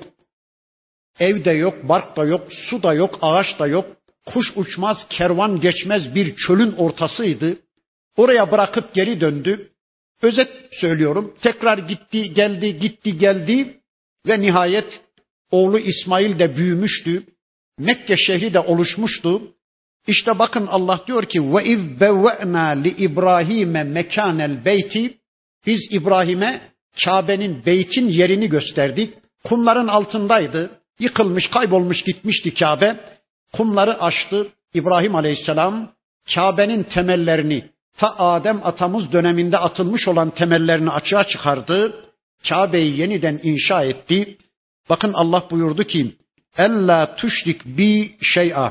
ev de yok, bark da yok, su da yok, ağaç da yok, kuş uçmaz, kervan geçmez bir çölün ortasıydı. Oraya bırakıp geri döndü. Özet söylüyorum. Tekrar gitti, geldi, gitti, geldi ve nihayet oğlu İsmail de büyümüştü. Mekke şehri de oluşmuştu. İşte bakın Allah diyor ki وَاِذْ بَوَّأْنَا لِإِبْرَاهِيمَ مَكَانَ الْبَيْتِ Biz İbrahim'e Kabe'nin, beytin yerini gösterdik. Kumların altındaydı. Yıkılmış, kaybolmuş gitmişti Kabe. Kumları aştı. İbrahim Aleyhisselam Kabe'nin temellerini, ta Adem atamız döneminde atılmış olan temellerini açığa çıkardı. Kabe'yi yeniden inşa etti. Bakın Allah buyurdu ki Ella tuşrik bi şey'a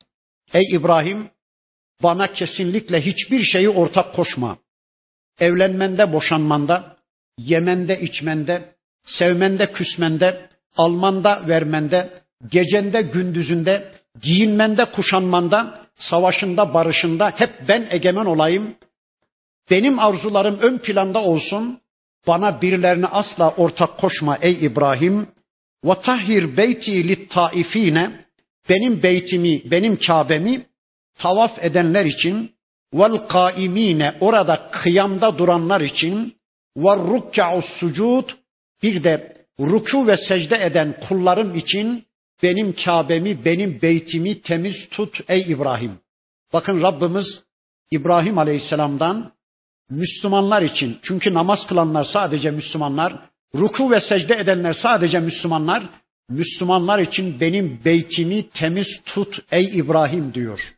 Ey İbrahim, bana kesinlikle hiçbir şeyi ortak koşma. Evlenmende, boşanmanda, yemende, içmende, sevmende, küsmende, almanda, vermende, gecende, gündüzünde, giyinmende, kuşanmanda, savaşında, barışında hep ben egemen olayım. Benim arzularım ön planda olsun. Bana birilerine asla ortak koşma ey İbrahim. وَتَحْهِرْ بَيْتِي لِلْتَائِف۪ينَ Benim beytimi, benim Kabe'mi tavaf edenler için, وَالْقَائِم۪ينَ Orada kıyamda duranlar için, وَالرُّكَّعُ السُّجُودِ Bir de rükû ve secde eden kullarım için benim Kabe'mi, benim beytimi temiz tut ey İbrahim. Bakın Rabbimiz İbrahim Aleyhisselam'dan Müslümanlar için, çünkü namaz kılanlar sadece Müslümanlar, rükû ve secde edenler sadece Müslümanlar, Müslümanlar için benim beytimi temiz tut ey İbrahim diyor.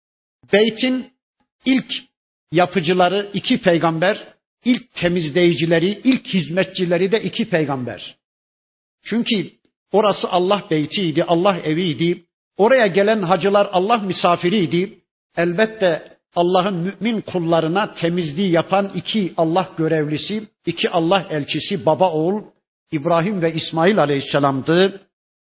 Beytin ilk yapıcıları iki peygamber, ilk temizleyicileri, ilk hizmetçileri de iki peygamber. Çünkü orası Allah beytiydi, Allah eviydi. Oraya gelen hacılar Allah misafiriydi. Elbette Allah'ın mümin kullarına temizliği yapan iki Allah görevlisi, iki Allah elçisi, baba oğul İbrahim ve İsmail Aleyhisselam'dı.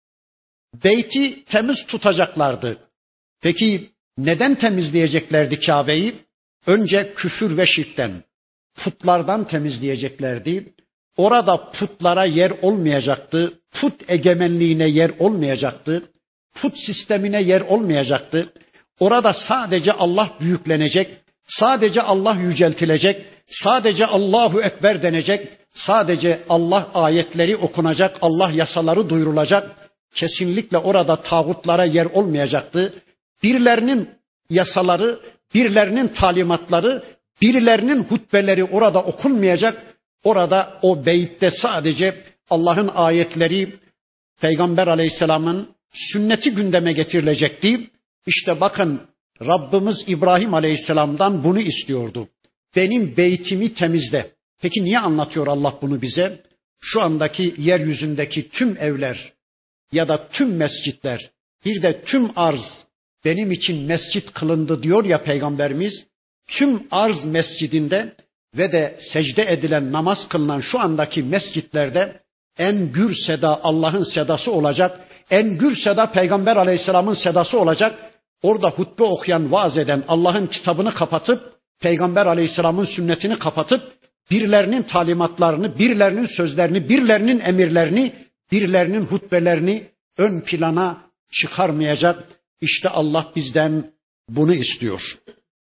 Beyti temiz tutacaklardı. Peki neden temizleyeceklerdi Kabe'yi? Önce küfür ve şirkten, putlardan temizleyeceklerdi. Orada putlara yer olmayacaktı. Put egemenliğine yer olmayacaktı. Put sistemine yer olmayacaktı. Orada sadece Allah büyüklenecek, sadece Allah yüceltilecek, sadece Allahu Ekber denecek, sadece Allah ayetleri okunacak, Allah yasaları duyurulacak. Kesinlikle orada tağutlara yer olmayacaktı. Birilerinin yasaları, birilerinin talimatları, birilerinin hutbeleri orada okunmayacak. Orada o beytte sadece Allah'ın ayetleri, Peygamber Aleyhisselam'ın sünneti gündeme getirilecekti. İşte bakın Rabbimiz İbrahim Aleyhisselam'dan bunu istiyordu. Benim beytimi temizle. Peki niye anlatıyor Allah bunu bize? Şu andaki yeryüzündeki tüm evler ya da tüm mescitler, bir de tüm arz benim için mescit kılındı diyor ya Peygamberimiz. Tüm arz mescidinde ve de secde edilen, namaz kılınan şu andaki mescitlerde en gür seda Allah'ın sedası olacak. En gür seda Peygamber Aleyhisselam'ın sedası olacak. Orada hutbe okuyan, vaaz eden, Allah'ın kitabını kapatıp, Peygamber Aleyhisselam'ın sünnetini kapatıp, birilerinin talimatlarını, birilerinin sözlerini, birilerinin emirlerini, birilerinin hutbelerini ön plana çıkarmayacak. İşte Allah bizden bunu istiyor.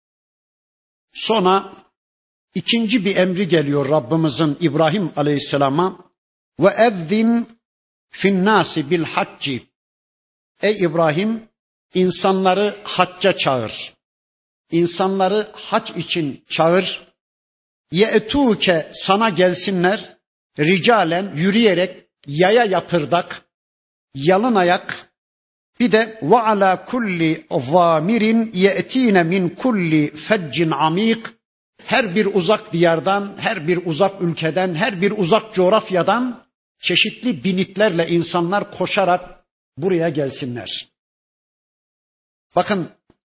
Sonra ikinci bir emri geliyor Rabbimizin İbrahim Aleyhisselam'a. Ve ezzin finnâsi bil hacci. Ey İbrahim, insanları hacca çağır. İnsanları hac için çağır. Ye'tûke, sana gelsinler, ricalen, yürüyerek, yaya yapırdak, yalın ayak, bir de ve ala kulli zamirin ye'tine min kulli feccin amik, her bir uzak diyardan, her bir uzak ülkeden, her bir uzak coğrafyadan çeşitli binitlerle insanlar koşarak buraya gelsinler. Bakın,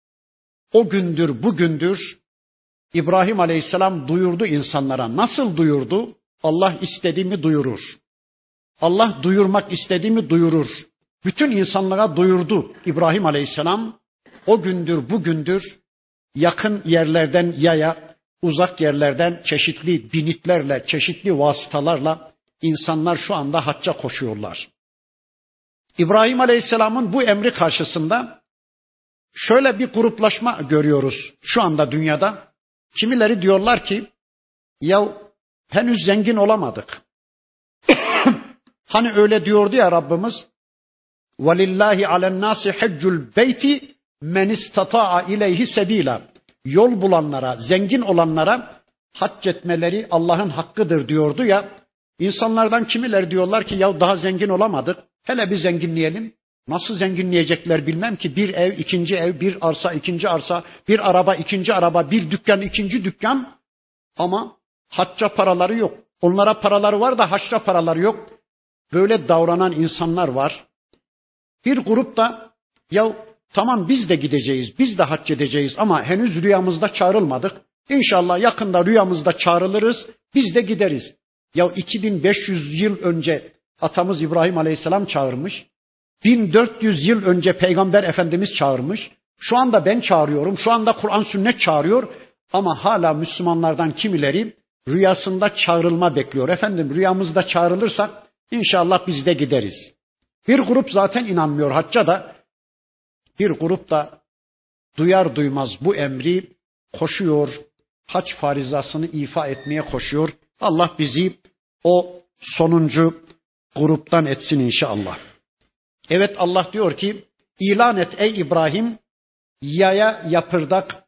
o gündür bugündür İbrahim Aleyhisselam duyurdu insanlara. Nasıl duyurdu? Allah istediğimi duyurur. Allah duyurmak istediğimi duyurur. Bütün insanlara duyurdu İbrahim Aleyhisselam. O gündür bugündür yakın yerlerden yaya, uzak yerlerden çeşitli binitlerle, çeşitli vasıtalarla insanlar şu anda hacca koşuyorlar. İbrahim Aleyhisselam'ın bu emri karşısında şöyle bir gruplaşma görüyoruz şu anda dünyada. Kimileri diyorlar ki, ya henüz zengin olamadık. Hani öyle diyordu ya Rabbimiz, وَلِلَّهِ عَلَى النَّاسِ حَجُّ الْبَيْتِ مَنْ اِسْتَطَاعَ اِلَيْهِ سَب۪يلًا. Yol bulanlara, zengin olanlara hac etmeleri Allah'ın hakkıdır diyordu ya. İnsanlardan kimileri diyorlar ki, ya daha zengin olamadık, hele bir zenginleyelim. Nasıl zenginleyecekler bilmem ki, bir ev, ikinci ev, bir arsa, ikinci arsa, bir araba, ikinci araba, bir dükkan, ikinci dükkan. Ama hacca paraları yok. Onlara paraları var da hacca paraları yok. Böyle davranan insanlar var. Bir grup da, ya tamam biz de gideceğiz, biz de hac edeceğiz ama henüz rüyamızda çağrılmadık. İnşallah yakında rüyamızda çağrılırız, biz de gideriz. Ya iki bin beş yüz yıl önce atamız İbrahim Aleyhisselam çağırmış. bin dört yüz yıl önce Peygamber Efendimiz çağırmış. Şu anda ben çağırıyorum. Şu anda Kur'an sünnet çağırıyor. Ama hala Müslümanlardan kimileri rüyasında çağrılma bekliyor. Efendim rüyamızda çağrılırsak inşallah biz de gideriz. Bir grup zaten inanmıyor hacca da. Bir grup da duyar duymaz bu emri koşuyor. Hac farizasını ifa etmeye koşuyor. Allah bizi o sonuncu gruptan etsin inşallah. Evet, Allah diyor ki, ilan et ey İbrahim, yaya yapırdak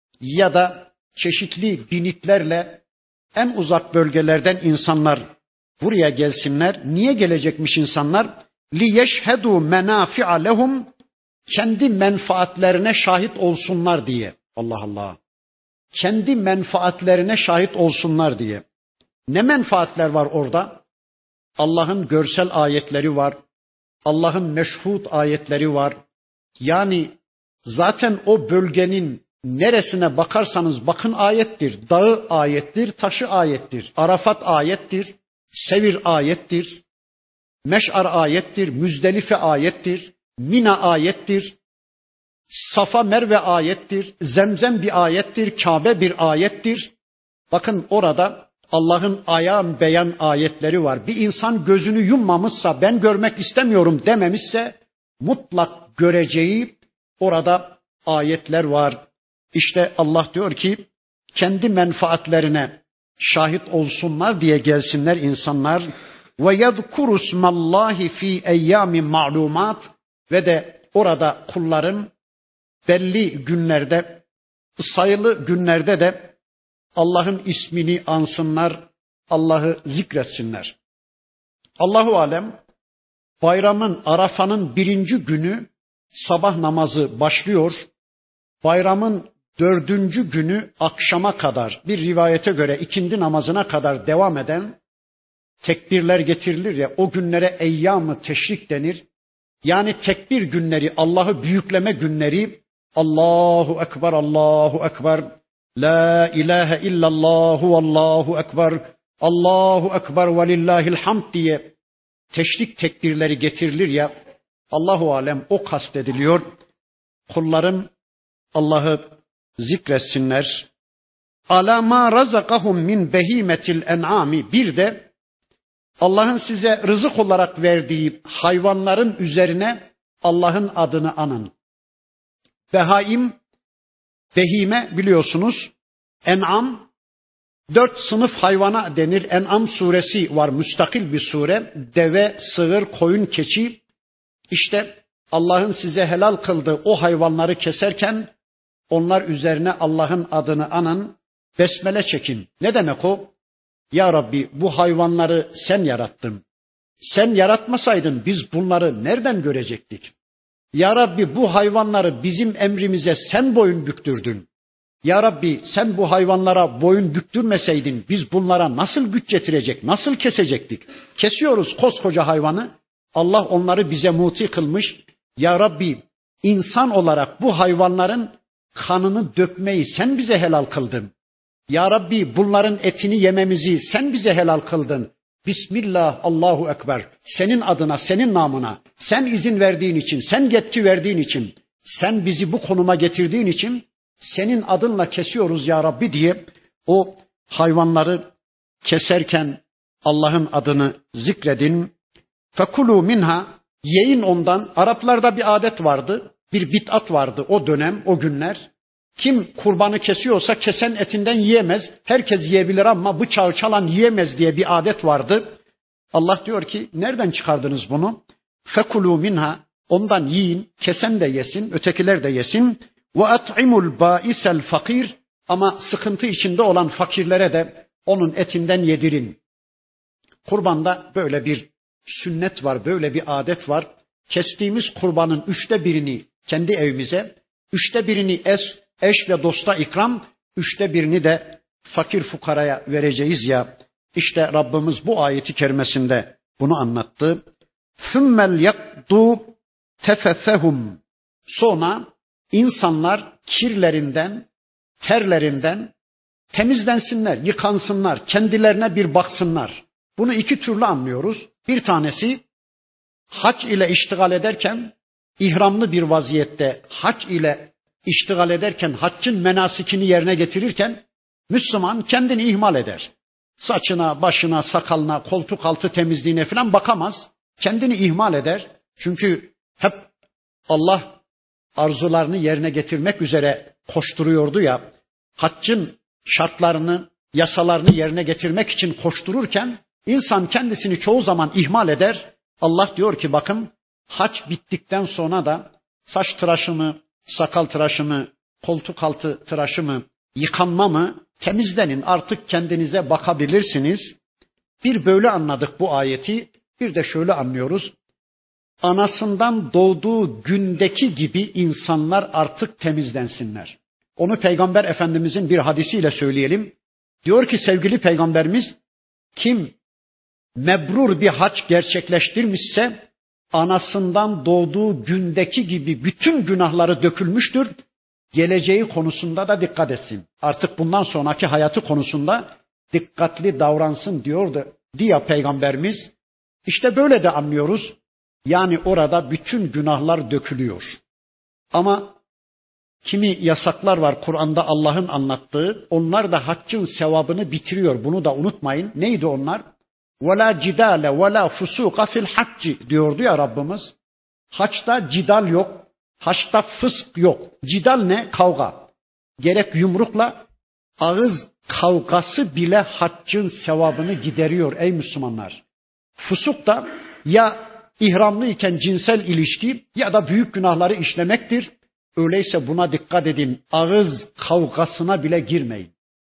ya da çeşitli binitlerle en uzak bölgelerden insanlar buraya gelsinler. Niye gelecekmiş insanlar? لِيَشْهَدُوا مَنَافِعَ لَهُمْ, kendi menfaatlerine şahit olsunlar diye. Allah Allah. Kendi menfaatlerine şahit olsunlar diye. Ne menfaatler var orada? Allah'ın görsel ayetleri var. Allah'ın meşhut ayetleri var. Yani zaten o bölgenin neresine bakarsanız bakın ayettir. Dağı ayettir, taşı ayettir. Arafat ayettir, Sevir ayettir. Meş'ar ayettir, Müzdelife ayettir. Mina ayettir. Safa Merve ayettir. Zemzem bir ayettir, Kabe bir ayettir. Bakın orada Allah'ın ayan beyan ayetleri var. Bir insan gözünü yummamışsa, ben görmek istemiyorum dememişse mutlak göreceği orada ayetler var. İşte Allah diyor ki kendi menfaatlerine şahit olsunlar diye gelsinler insanlar. Ve yezkuru smallahi fi eyyamin ma'lumat, ve de orada kulların belli günlerde, sayılı günlerde de Allah'ın ismini ansınlar, Allah'ı zikretsinler. Allahu alem, bayramın, Arafanın birinci günü sabah namazı başlıyor. bayramın dördüncü günü akşama kadar bir rivayete göre ikindi namazına kadar devam eden tekbirler getirilir ya, o günlere eyyam-ı teşrik denir. Yani tekbir günleri, Allah'ı büyükleme günleri, Allahu Ekber, Allahu Ekber, La ilahe illallah, Allahu Ekber, Allahu Ekber ve lillahil hamd diye teşrik tekbirleri getirilir ya, Allahu alem o kastediliyor. Kullarım Allah'ı zikretsinler. Ala ma razakahum min behimetil en'ami, bir de Allah'ın size rızık olarak verdiği hayvanların üzerine Allah'ın adını anın. Behaim, behime biliyorsunuz, en'am, dört sınıf hayvana denir. En'am suresi var, müstakil bir sure. Deve, sığır, koyun, keçi. İşte Allah'ın size helal kıldığı o hayvanları keserken onlar üzerine Allah'ın adını anın, besmele çekin. Ne demek o? Ya Rabbi, bu hayvanları sen yarattın. Sen yaratmasaydın biz bunları nereden görecektik? Ya Rabbi, bu hayvanları bizim emrimize sen boyun büktürdün. Ya Rabbi, sen bu hayvanlara boyun büktürmeseydin biz bunlara nasıl güç getirecek, nasıl kesecektik? Kesiyoruz koskoca hayvanı. Allah onları bize muti kılmış. Ya Rabbi, insan olarak bu hayvanların kanını dökmeyi sen bize helal kıldın. Ya Rabbi, bunların etini yememizi sen bize helal kıldın. Bismillah, Allahu Ekber. Senin adına, senin namına, sen izin verdiğin için, sen yetki verdiğin için, sen bizi bu konuma getirdiğin için senin adınla kesiyoruz ya Rabbi diye o hayvanları keserken Allah'ın adını zikredin. Fekulu minha, yiyin ondan. Araplarda bir adet vardı, bir bid'at vardı o dönem, o günler. Kim kurbanı kesiyorsa kesen etinden yiyemez. Herkes yiyebilir ama bıçağı çalan yiyemez diye bir adet vardı. Allah diyor ki nereden çıkardınız bunu? Fekulu minha, ondan yiyin, kesen de yesin, ötekiler de yesin. Ve at'imul ba'isel fakir, ama sıkıntı içinde olan fakirlere de onun etinden yedirin. Kurbanda böyle bir sünnet var, böyle bir adet var. Kestiğimiz kurbanın üçte birini kendi evimize, üçte birini eş, eş ve dosta ikram, üçte birini de fakir fukaraya vereceğiz ya. İşte Rabbimiz bu ayeti kerimesinde bunu anlattı. Thummel yakdu tefethehum. Sonra insanlar kirlerinden, terlerinden temizlensinler, yıkansınlar, kendilerine bir baksınlar. Bunu iki türlü anlıyoruz. Bir tanesi hac ile iştigal ederken, ihramlı bir vaziyette hac ile iştigal ederken, haccın menasikini yerine getirirken Müslüman kendini ihmal eder. Saçına, başına, sakalına, koltuk altı temizliğine falan bakamaz. Kendini ihmal eder. Çünkü hep Allah arzularını yerine getirmek üzere koşturuyordu ya. Haccın şartlarını, yasalarını yerine getirmek için koştururken insan kendisini çoğu zaman ihmal eder. Allah diyor ki bakın, hac bittikten sonra da saç tıraşı mı, sakal tıraşı mı, koltuk altı tıraşı mı, yıkanma mı, temizlenin, artık kendinize bakabilirsiniz. Bir böyle anladık bu ayeti, bir de şöyle anlıyoruz. Anasından doğduğu gündeki gibi insanlar artık temizlensinler. Onu Peygamber Efendimizin bir hadisiyle söyleyelim. Diyor ki sevgili Peygamberimiz, kim mebrur bir hac gerçekleştirmişse anasından doğduğu gündeki gibi bütün günahları dökülmüştür. Geleceği konusunda da dikkat etsin. Artık bundan sonraki hayatı konusunda dikkatli davransın diyordu diye Peygamberimiz. İşte böyle de anlıyoruz. Yani orada bütün günahlar dökülüyor. Ama kimi yasaklar var Kur'an'da Allah'ın anlattığı. Onlar da haccın sevabını bitiriyor. Bunu da unutmayın. Neydi onlar? وَلَا جِدَالَ وَلَا فُسُوقَ فِي الْحَجِّ diyordu ya Rabbimiz. Haçta cidal yok. Haçta fısk yok. Cidal ne? Kavga. Gerek yumrukla, ağız kavgası bile haccın sevabını gideriyor ey Müslümanlar. Fusuk da ya ihramlıyken cinsel ilişki ya da büyük günahları işlemektir. Öyleyse buna dikkat edin. Ağız kavgasına bile girmeyin.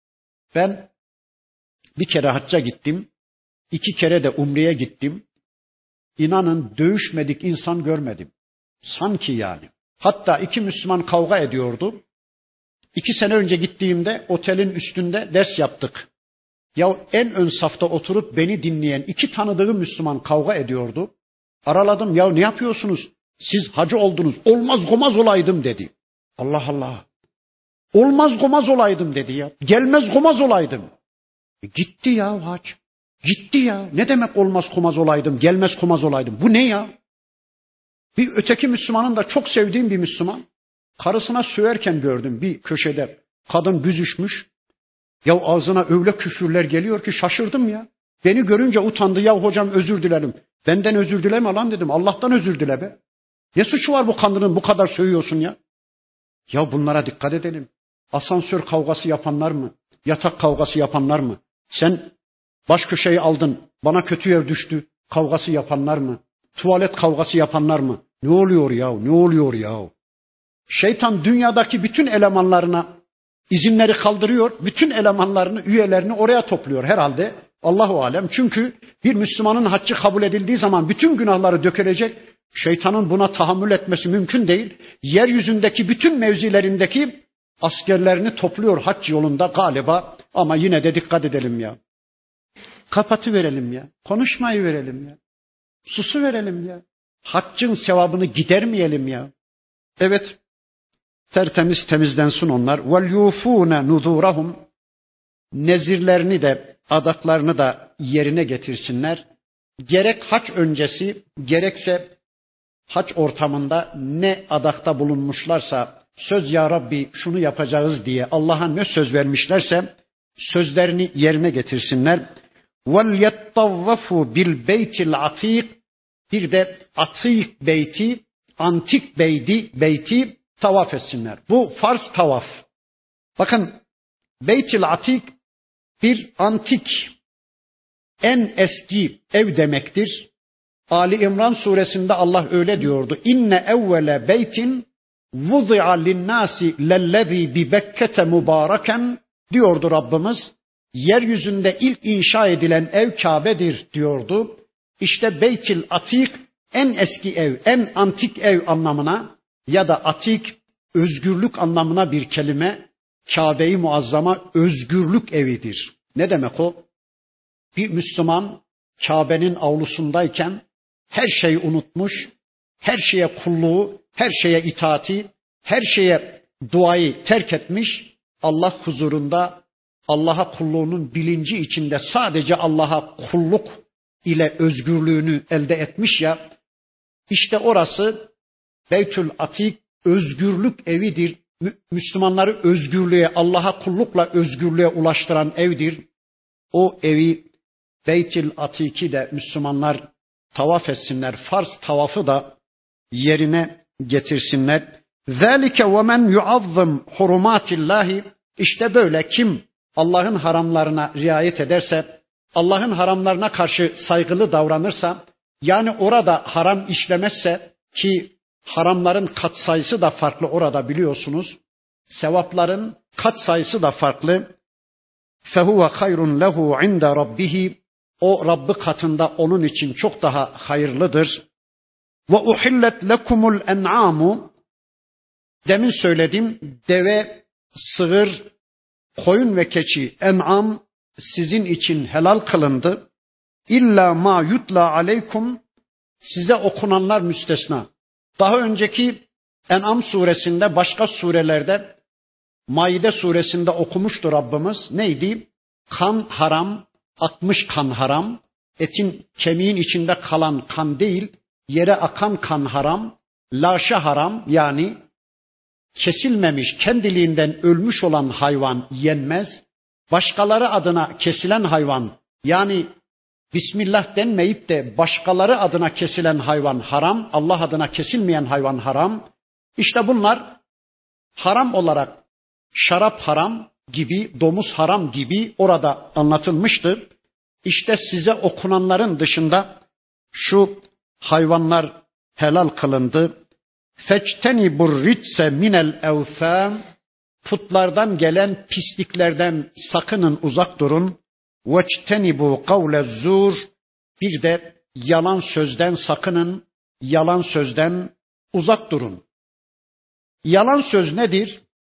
Ben bir kere hacca gittim. İki kere de umreye gittim. İnanın dövüşmedik insan görmedim. Sanki yani. Hatta iki Müslüman kavga ediyordu. İki sene önce gittiğimde otelin üstünde ders yaptık. Ya en ön safta oturup beni dinleyen iki tanıdığım Müslüman kavga ediyordu. Araladım, ya ne yapıyorsunuz? Siz hacı oldunuz. Olmaz gomaz olaydım dedi. Allah Allah. Olmaz gomaz olaydım dedi ya. Gelmez gomaz olaydım. E gitti ya hac. Gitti ya. Ne demek olmaz gomaz olaydım, gelmez gomaz olaydım? Bu ne ya? Bir öteki Müslümanın da çok sevdiğim bir Müslüman. Karısına söverken gördüm bir köşede. Kadın büzüşmüş. Ya ağzına öyle küfürler geliyor ki şaşırdım ya. Beni görünce utandı. Ya hocam özür dilerim. Benden özür dileme lan dedim. Allah'tan özür dile be. Ne suçu var bu kadının, bu kadar sövüyorsun ya? Ya bunlara dikkat edelim. Asansör kavgası yapanlar mı? Yatak kavgası yapanlar mı? Sen baş köşeyi aldın, bana kötü yer düştü kavgası yapanlar mı? Tuvalet kavgası yapanlar mı? Ne oluyor ya? Ne oluyor ya? Şeytan dünyadaki bütün elemanlarına izinleri kaldırıyor. Bütün elemanlarını, üyelerini oraya topluyor herhalde. Allahu alem. Çünkü bir Müslümanın haccı kabul edildiği zaman bütün günahları dökülecek. Şeytanın buna tahammül etmesi mümkün değil. Yeryüzündeki bütün mevzilerindeki askerlerini topluyor hac yolunda galiba. Ama yine de dikkat edelim ya. Kapatı verelim ya. Konuşmayı verelim ya. Susu verelim ya. Haccın sevabını gidermeyelim ya. Evet. Tertemiz temizlensin onlar. وَالْيُوفُونَ نُذُورَهُمْ Nezirlerini de, adaklarını da yerine getirsinler. Gerek hac öncesi, gerekse hac ortamında ne adakta bulunmuşlarsa, söz ya Rabbi şunu yapacağız diye Allah'a ne söz vermişlerse, sözlerini yerine getirsinler. وَلْيَتَّوَّفُوا بِالْبَيْتِ الْعَتِيقِ Bir de atik beyti, antik beyti, beyti tavaf etsinler. Bu farz tavaf. Bakın Beyt-i Atik bir antik, en eski ev demektir. Ali İmran suresinde Allah öyle diyordu. İnne evvele beytin vuzi'a linnâsi lellezî bi Bekke'te mübâreken diyordu Rabbimiz. Yeryüzünde ilk inşa edilen ev Kabe'dir diyordu. İşte Beyt-i Atik en eski ev, en antik ev anlamına ya da atik özgürlük anlamına bir kelime. Kabe-i Muazzama özgürlük evidir. Ne demek o? Bir Müslüman Kabe'nin avlusundayken her şeyi unutmuş, her şeye kulluğu, her şeye itaati, her şeye duayı terk etmiş, Allah huzurunda Allah'a kulluğunun bilinci içinde sadece Allah'a kulluk ile özgürlüğünü elde etmiş ya, işte orası Beytül Atik özgürlük evidir. Müslümanları özgürlüğe, Allah'a kullukla özgürlüğe ulaştıran evdir. O evi Beyt-i Atik'i de Müslümanlar tavaf etsinler. Farz tavafı da yerine getirsinler. ذَٰلِكَ وَمَنْ يُعَظِّمْ حُرُمَاتِ اللّٰهِ İşte böyle kim Allah'ın haramlarına riayet ederse, Allah'ın haramlarına karşı saygılı davranırsa, yani orada haram işlemezse ki haramların katsayısı da farklı orada biliyorsunuz. Sevapların katsayısı da farklı. فَهُوَ خَيْرٌ لَهُ عِنْدَ رَبِّهِ O Rabbi katında onun için çok daha hayırlıdır. وَاُحِلَّتْ لَكُمُ الْاَنْعَامُ Demin söyledim, deve, sığır, koyun ve keçi, en'am sizin için helal kılındı. İlla ma yutla aleykum size okunanlar müstesna. Daha önceki En'am suresinde, başka surelerde, Maide suresinde okumuştu Rabbimiz. Neydi? Kan haram, akmış kan haram. Etin, kemiğin içinde kalan kan değil, yere akan kan haram. Laşa haram, yani kesilmemiş, kendiliğinden ölmüş olan hayvan yenmez. Başkaları adına kesilen hayvan, yani Bismillah denmeyip de başkaları adına kesilen hayvan haram, Allah adına kesilmeyen hayvan haram. İşte bunlar haram olarak şarap haram gibi, domuz haram gibi orada anlatılmıştır. İşte size okunanların dışında şu hayvanlar helal kılındı. Feçtenibur ritse minel evtham Putlardan gelen pisliklerden sakının, uzak durun. Veçtenibu kavlezzur Bir de yalan sözden sakının, yalan sözden uzak durun. Yalan söz nedir?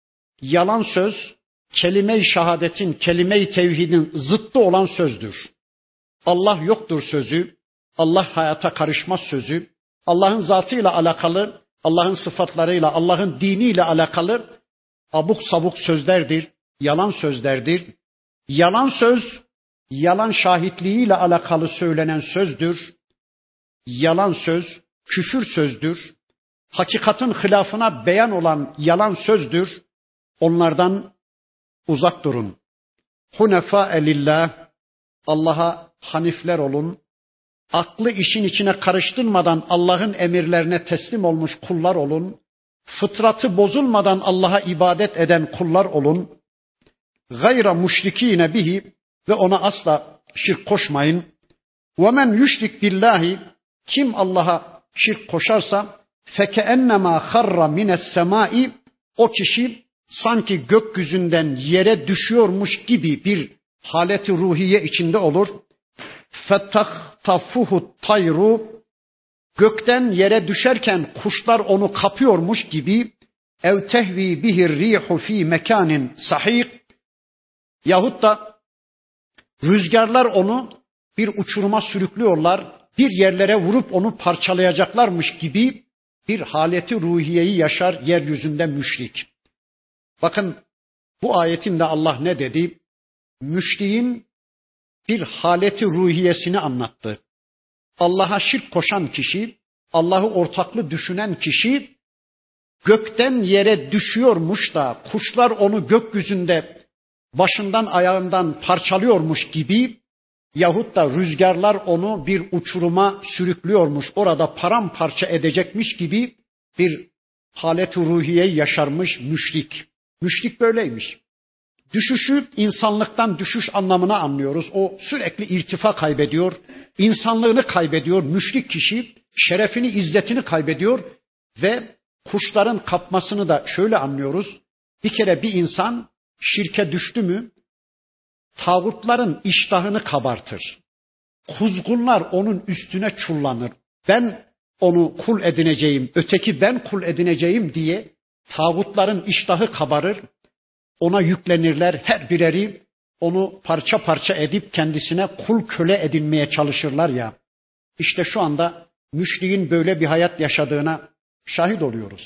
yalan söz, kelime-i şehadetin, kelime-i tevhidin zıttı olan sözdür. Allah yoktur sözü, Allah hayata karışmaz sözü, Allah'ın zatıyla alakalı, Allah'ın sıfatlarıyla, Allah'ın diniyle alakalı abuk sabuk sözlerdir, yalan sözlerdir. Yalan söz, yalan şahitliğiyle alakalı söylenen sözdür. Yalan söz, küfür sözdür. Hakikatin hilafına beyan olan yalan sözdür. Onlardan uzak durun. Hunefâe lillah, Allah'a hanifler olun. Aklı işin içine karıştırmadan Allah'ın emirlerine teslim olmuş kullar olun. Fıtratı bozulmadan Allah'a ibadet eden kullar olun. Gayra müşrikîne bihi, ve ona asla şirk koşmayın. Ve men yüşrik billahi, kim Allah'a şirk koşarsa fekeennemâ harra mines semâi, o kişi sanki gökyüzünden yere düşüyormuş gibi bir haleti ruhiye içinde olur. Fetahtafuhu tayru, gökten yere düşerken kuşlar onu kapıyormuş gibi, ev tehvi bihir rihu fi mekanin sahih, yahut da rüzgarlar onu bir uçuruma sürüklüyorlar, bir yerlere vurup onu parçalayacaklarmış gibi bir haleti ruhiyeyi yaşar yeryüzünde müşrik. Bakın bu ayetinde Allah ne dedi? Müşriğin bir haleti ruhiyesini anlattı. Allah'a şirk koşan kişi, Allah'ı ortaklı düşünen kişi gökten yere düşüyormuş da kuşlar onu gökyüzünde başından ayağından parçalıyormuş gibi, yahut da rüzgarlar onu bir uçuruma sürüklüyormuş, orada paramparça edecekmiş gibi bir halet-i ruhiye yaşarmış müşrik. Müşrik böyleymiş. Düşüşü insanlıktan düşüş anlamına anlıyoruz. O sürekli irtifa kaybediyor, insanlığını kaybediyor. Müşrik kişi şerefini, izzetini kaybediyor ve kuşların kapmasını da şöyle anlıyoruz. Bir kere bir insan şirke düştü mü tağutların iştahını kabartır. Kuzgunlar onun üstüne çullanır. Ben onu kul edineceğim, öteki ben kul edineceğim diye tağutların iştahı kabarır. Ona yüklenirler, her bireri onu parça parça edip kendisine kul köle edinmeye çalışırlar ya. İşte şu anda müşriğin böyle bir hayat yaşadığına şahit oluyoruz.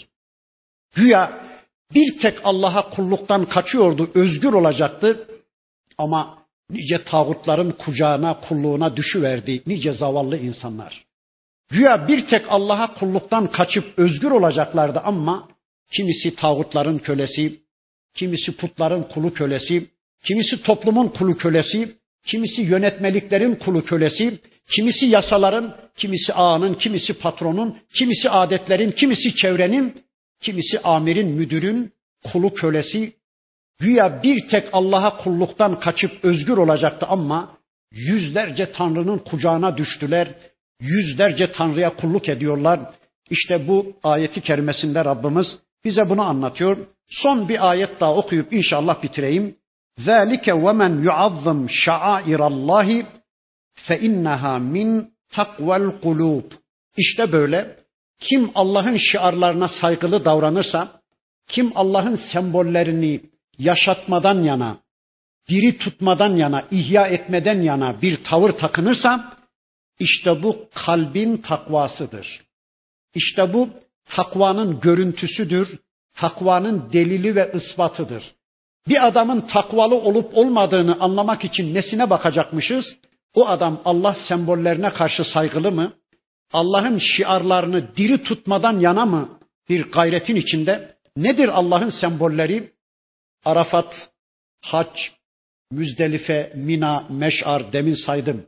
Güya bir tek Allah'a kulluktan kaçıyordu, özgür olacaktı. Ama nice tağutların kucağına, kulluğuna düşüverdi nice zavallı insanlar. Güya bir tek Allah'a kulluktan kaçıp özgür olacaklardı ama kimisi tağutların kölesi, kimisi putların kulu kölesi, kimisi toplumun kulu kölesi, kimisi yönetmeliklerin kulu kölesi, kimisi yasaların, kimisi ağanın, kimisi patronun, kimisi adetlerin, kimisi çevrenin, kimisi amirin, müdürün kulu kölesi. Güya bir tek Allah'a kulluktan kaçıp özgür olacaktı ama yüzlerce Tanrı'nın kucağına düştüler. Yüzlerce Tanrı'ya kulluk ediyorlar. İşte bu ayeti kerimesinde Rabbimiz bize bunu anlatıyor. Son bir ayet daha okuyup inşallah bitireyim. ذَٰلِكَ وَمَنْ يُعَظِّمْ شَعَائِرَ اللّٰهِ فَاِنَّهَا مِنْ تَقْوَى الْقُلُوبِ. İşte böyle. Kim Allah'ın şiarlarına saygılı davranırsa, kim Allah'ın sembollerini yaşatmadan yana, diri tutmadan yana, ihya etmeden yana bir tavır takınırsa, işte bu kalbin takvasıdır. İşte bu takvanın görüntüsüdür, takvanın delili ve ispatıdır. Bir adamın takvalı olup olmadığını anlamak için nesine bakacakmışız? O adam Allah sembollerine karşı saygılı mı? Allah'ın şiarlarını diri tutmadan yana mı bir gayretin içinde? Nedir Allah'ın sembolleri? Arafat, Hac, Müzdelife, Mina, Meş'ar, demin saydım.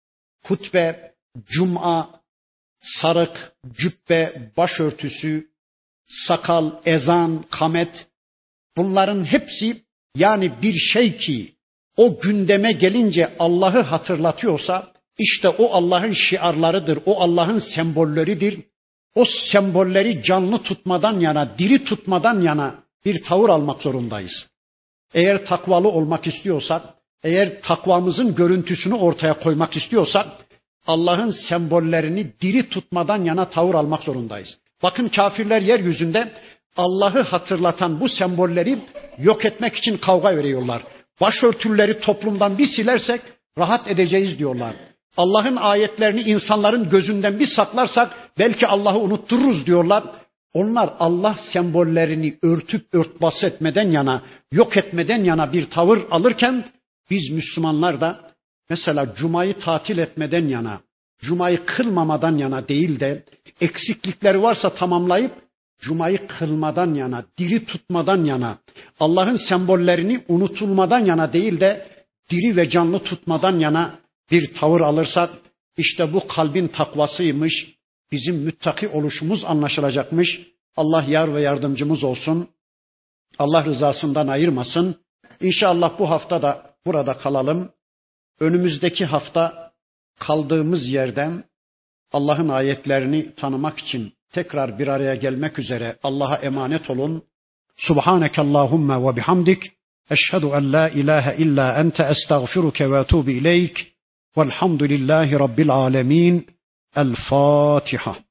Hutbe, Cuma, sarık, cübbe, başörtüsü, sakal, ezan, kamet, bunların hepsi yani bir şey ki o gündeme gelince Allah'ı hatırlatıyorsa işte o Allah'ın şiarlarıdır, o Allah'ın sembolleridir. O sembolleri canlı tutmadan yana, diri tutmadan yana bir tavır almak zorundayız. Eğer takvalı olmak istiyorsak, eğer takvamızın görüntüsünü ortaya koymak istiyorsak Allah'ın sembollerini diri tutmadan yana tavır almak zorundayız. Bakın kafirler yeryüzünde Allah'ı hatırlatan bu sembolleri yok etmek için kavga veriyorlar. Başörtüleri toplumdan bir silersek rahat edeceğiz diyorlar. Allah'ın ayetlerini insanların gözünden bir saklarsak belki Allah'ı unuttururuz diyorlar. Onlar Allah sembollerini örtüp örtbas etmeden yana, yok etmeden yana bir tavır alırken biz Müslümanlar da mesela Cuma'yı tatil etmeden yana, Cuma'yı kılmamadan yana değil de eksiklikleri varsa tamamlayıp Cuma'yı kılmadan yana, diri tutmadan yana, Allah'ın sembollerini unutulmadan yana değil de diri ve canlı tutmadan yana bir tavır alırsak işte bu kalbin takvasıymış, bizim müttaki oluşumuz anlaşılacakmış. Allah yar ve yardımcımız olsun. Allah rızasından ayırmasın. İnşallah bu hafta da burada kalalım. Önümüzdeki hafta kaldığımız yerden Allah'ın ayetlerini tanımak için tekrar bir araya gelmek üzere Allah'a emanet olun. Subhanekallahumma ve bihamdik. Eşhedü en la ilahe illa ente estağfiruke ve etûbü ileyk. Velhamdülillahi Rabbil alemin. El Fatiha.